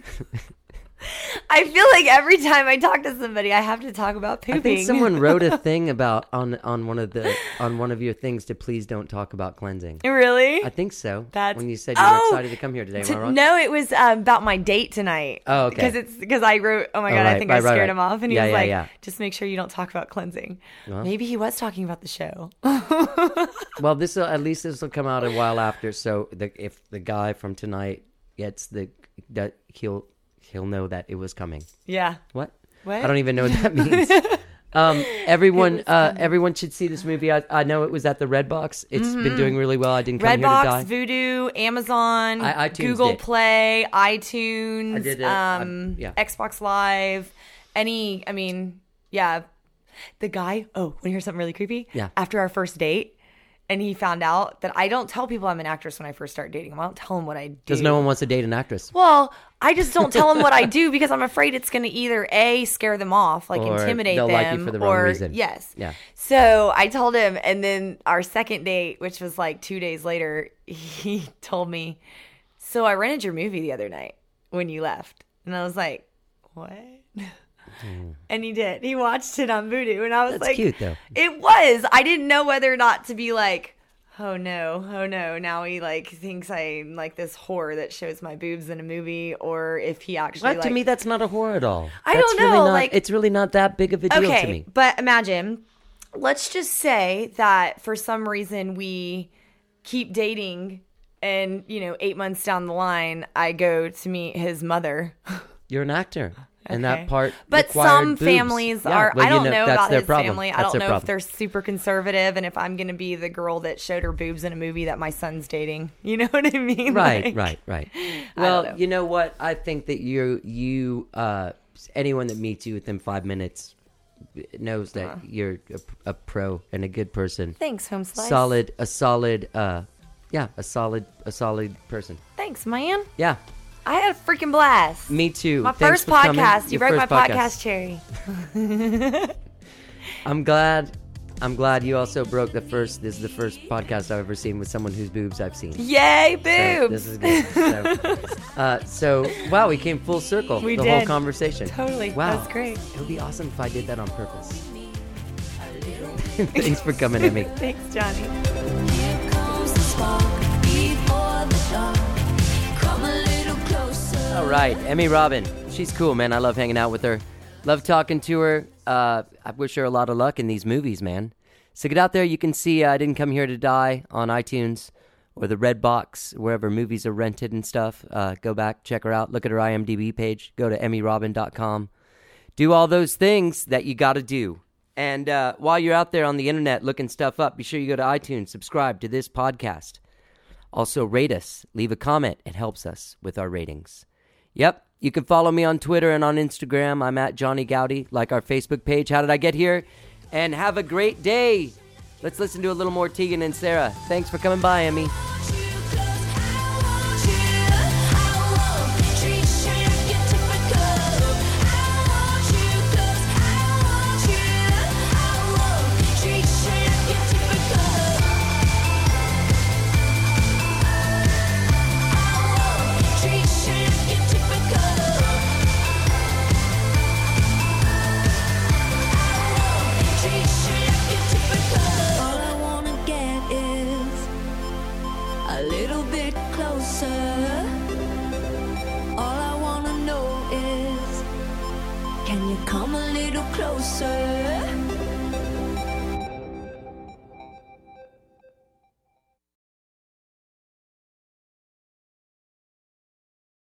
I feel like every time I talk to somebody, I have to talk about pooping. I think someone wrote a thing about on one of your things to please don't talk about cleansing. Really? I think so. That's- when you said you were excited to come here today. Am I wrong? No, it was about my date tonight. Oh, okay. Because I wrote, oh my God, I right, think right, I scared right. him off. And he Yeah, was yeah, like, yeah. just make sure you don't talk about cleansing. Well. Maybe he was talking about the show. Well, this will come out a while after. So if the guy from tonight gets that he'll know that it was coming. Yeah. What? What? I don't even know what that means. Everyone should see this movie. I know it was at the Redbox. It's been doing really well. I didn't come here to die. Redbox, Vudu, Amazon, iTunes Google did. Play, iTunes, I did it. Yeah. Xbox Live, the guy, want to hear something really creepy? Yeah. After our first date, and he found out that I don't tell people I'm an actress when I first start dating them. I don't tell them what I do. Because no one wants to date an actress. Well, I just don't tell them what I do because I'm afraid it's going to either A, scare them off, like Or intimidate they'll them, like you for the wrong or reason. yes. Yeah. So I told him, and then our second date, which was like 2 days later, he told me, "So I rented your movie the other night when you left," and I was like, "What?" And he did. He watched it on Vudu, and I was That's like, cute, though. It was. I didn't know whether or not to be like, oh no, now he like thinks I'm like this whore that shows my boobs in a movie, or if he actually What? To me, that's not a horror at all. I That's don't know, Really not, like- it's really not that big of a deal to okay, me. but imagine, let's just say that for some reason we keep dating, and 8 months down the line, I go to meet his mother. You're an actor. And Okay. that part But required some boobs. families Yeah, are, well, I don't know that's about their his problem. family. I That's don't their know if problem. they're super conservative and if I'm going to be the girl that showed her boobs in a movie that my son's dating. You know what I mean? Right, Like, right. don't Well, know. you know what? I think that you anyone that meets you within 5 minutes knows that you're a pro and a good person. Thanks, Home Slice. A solid person. Thanks, man. Yeah, I had a freaking blast. me too. My Thanks first for coming. podcast. You Your broke my first podcast cherry. I'm glad you also broke the first. This is the first podcast I've ever seen with someone whose boobs I've seen. Yay, So boobs. this is good. So wow, we came full circle. We the did. whole conversation. Totally. Wow, That's great. It would be awesome if I did that on purpose. Thanks for coming, Emmy. Thanks, Johnny. Here comes the spark. All right, Emmy Robin. She's cool, man. I love hanging out with her. Love talking to her. I wish her a lot of luck in these movies, man. So get out there. You can see I Didn't Come Here to Die on iTunes or the Red Box, wherever movies are rented and stuff. Go back, check her out. Look at her IMDb page. Go to emmyrobin.com. Do all those things that you got to do. And while you're out there on the internet looking stuff up, be sure you go to iTunes, subscribe to this podcast. Also, rate us. Leave a comment. It helps us with our ratings. Yep. You can follow me on Twitter and on Instagram. I'm at Johnny Gowdy. Like our Facebook page, How Did I Get Here? And have a great day. Let's listen to a little more Tegan and Sarah. Thanks for coming by, Emmy. Can you come a little closer?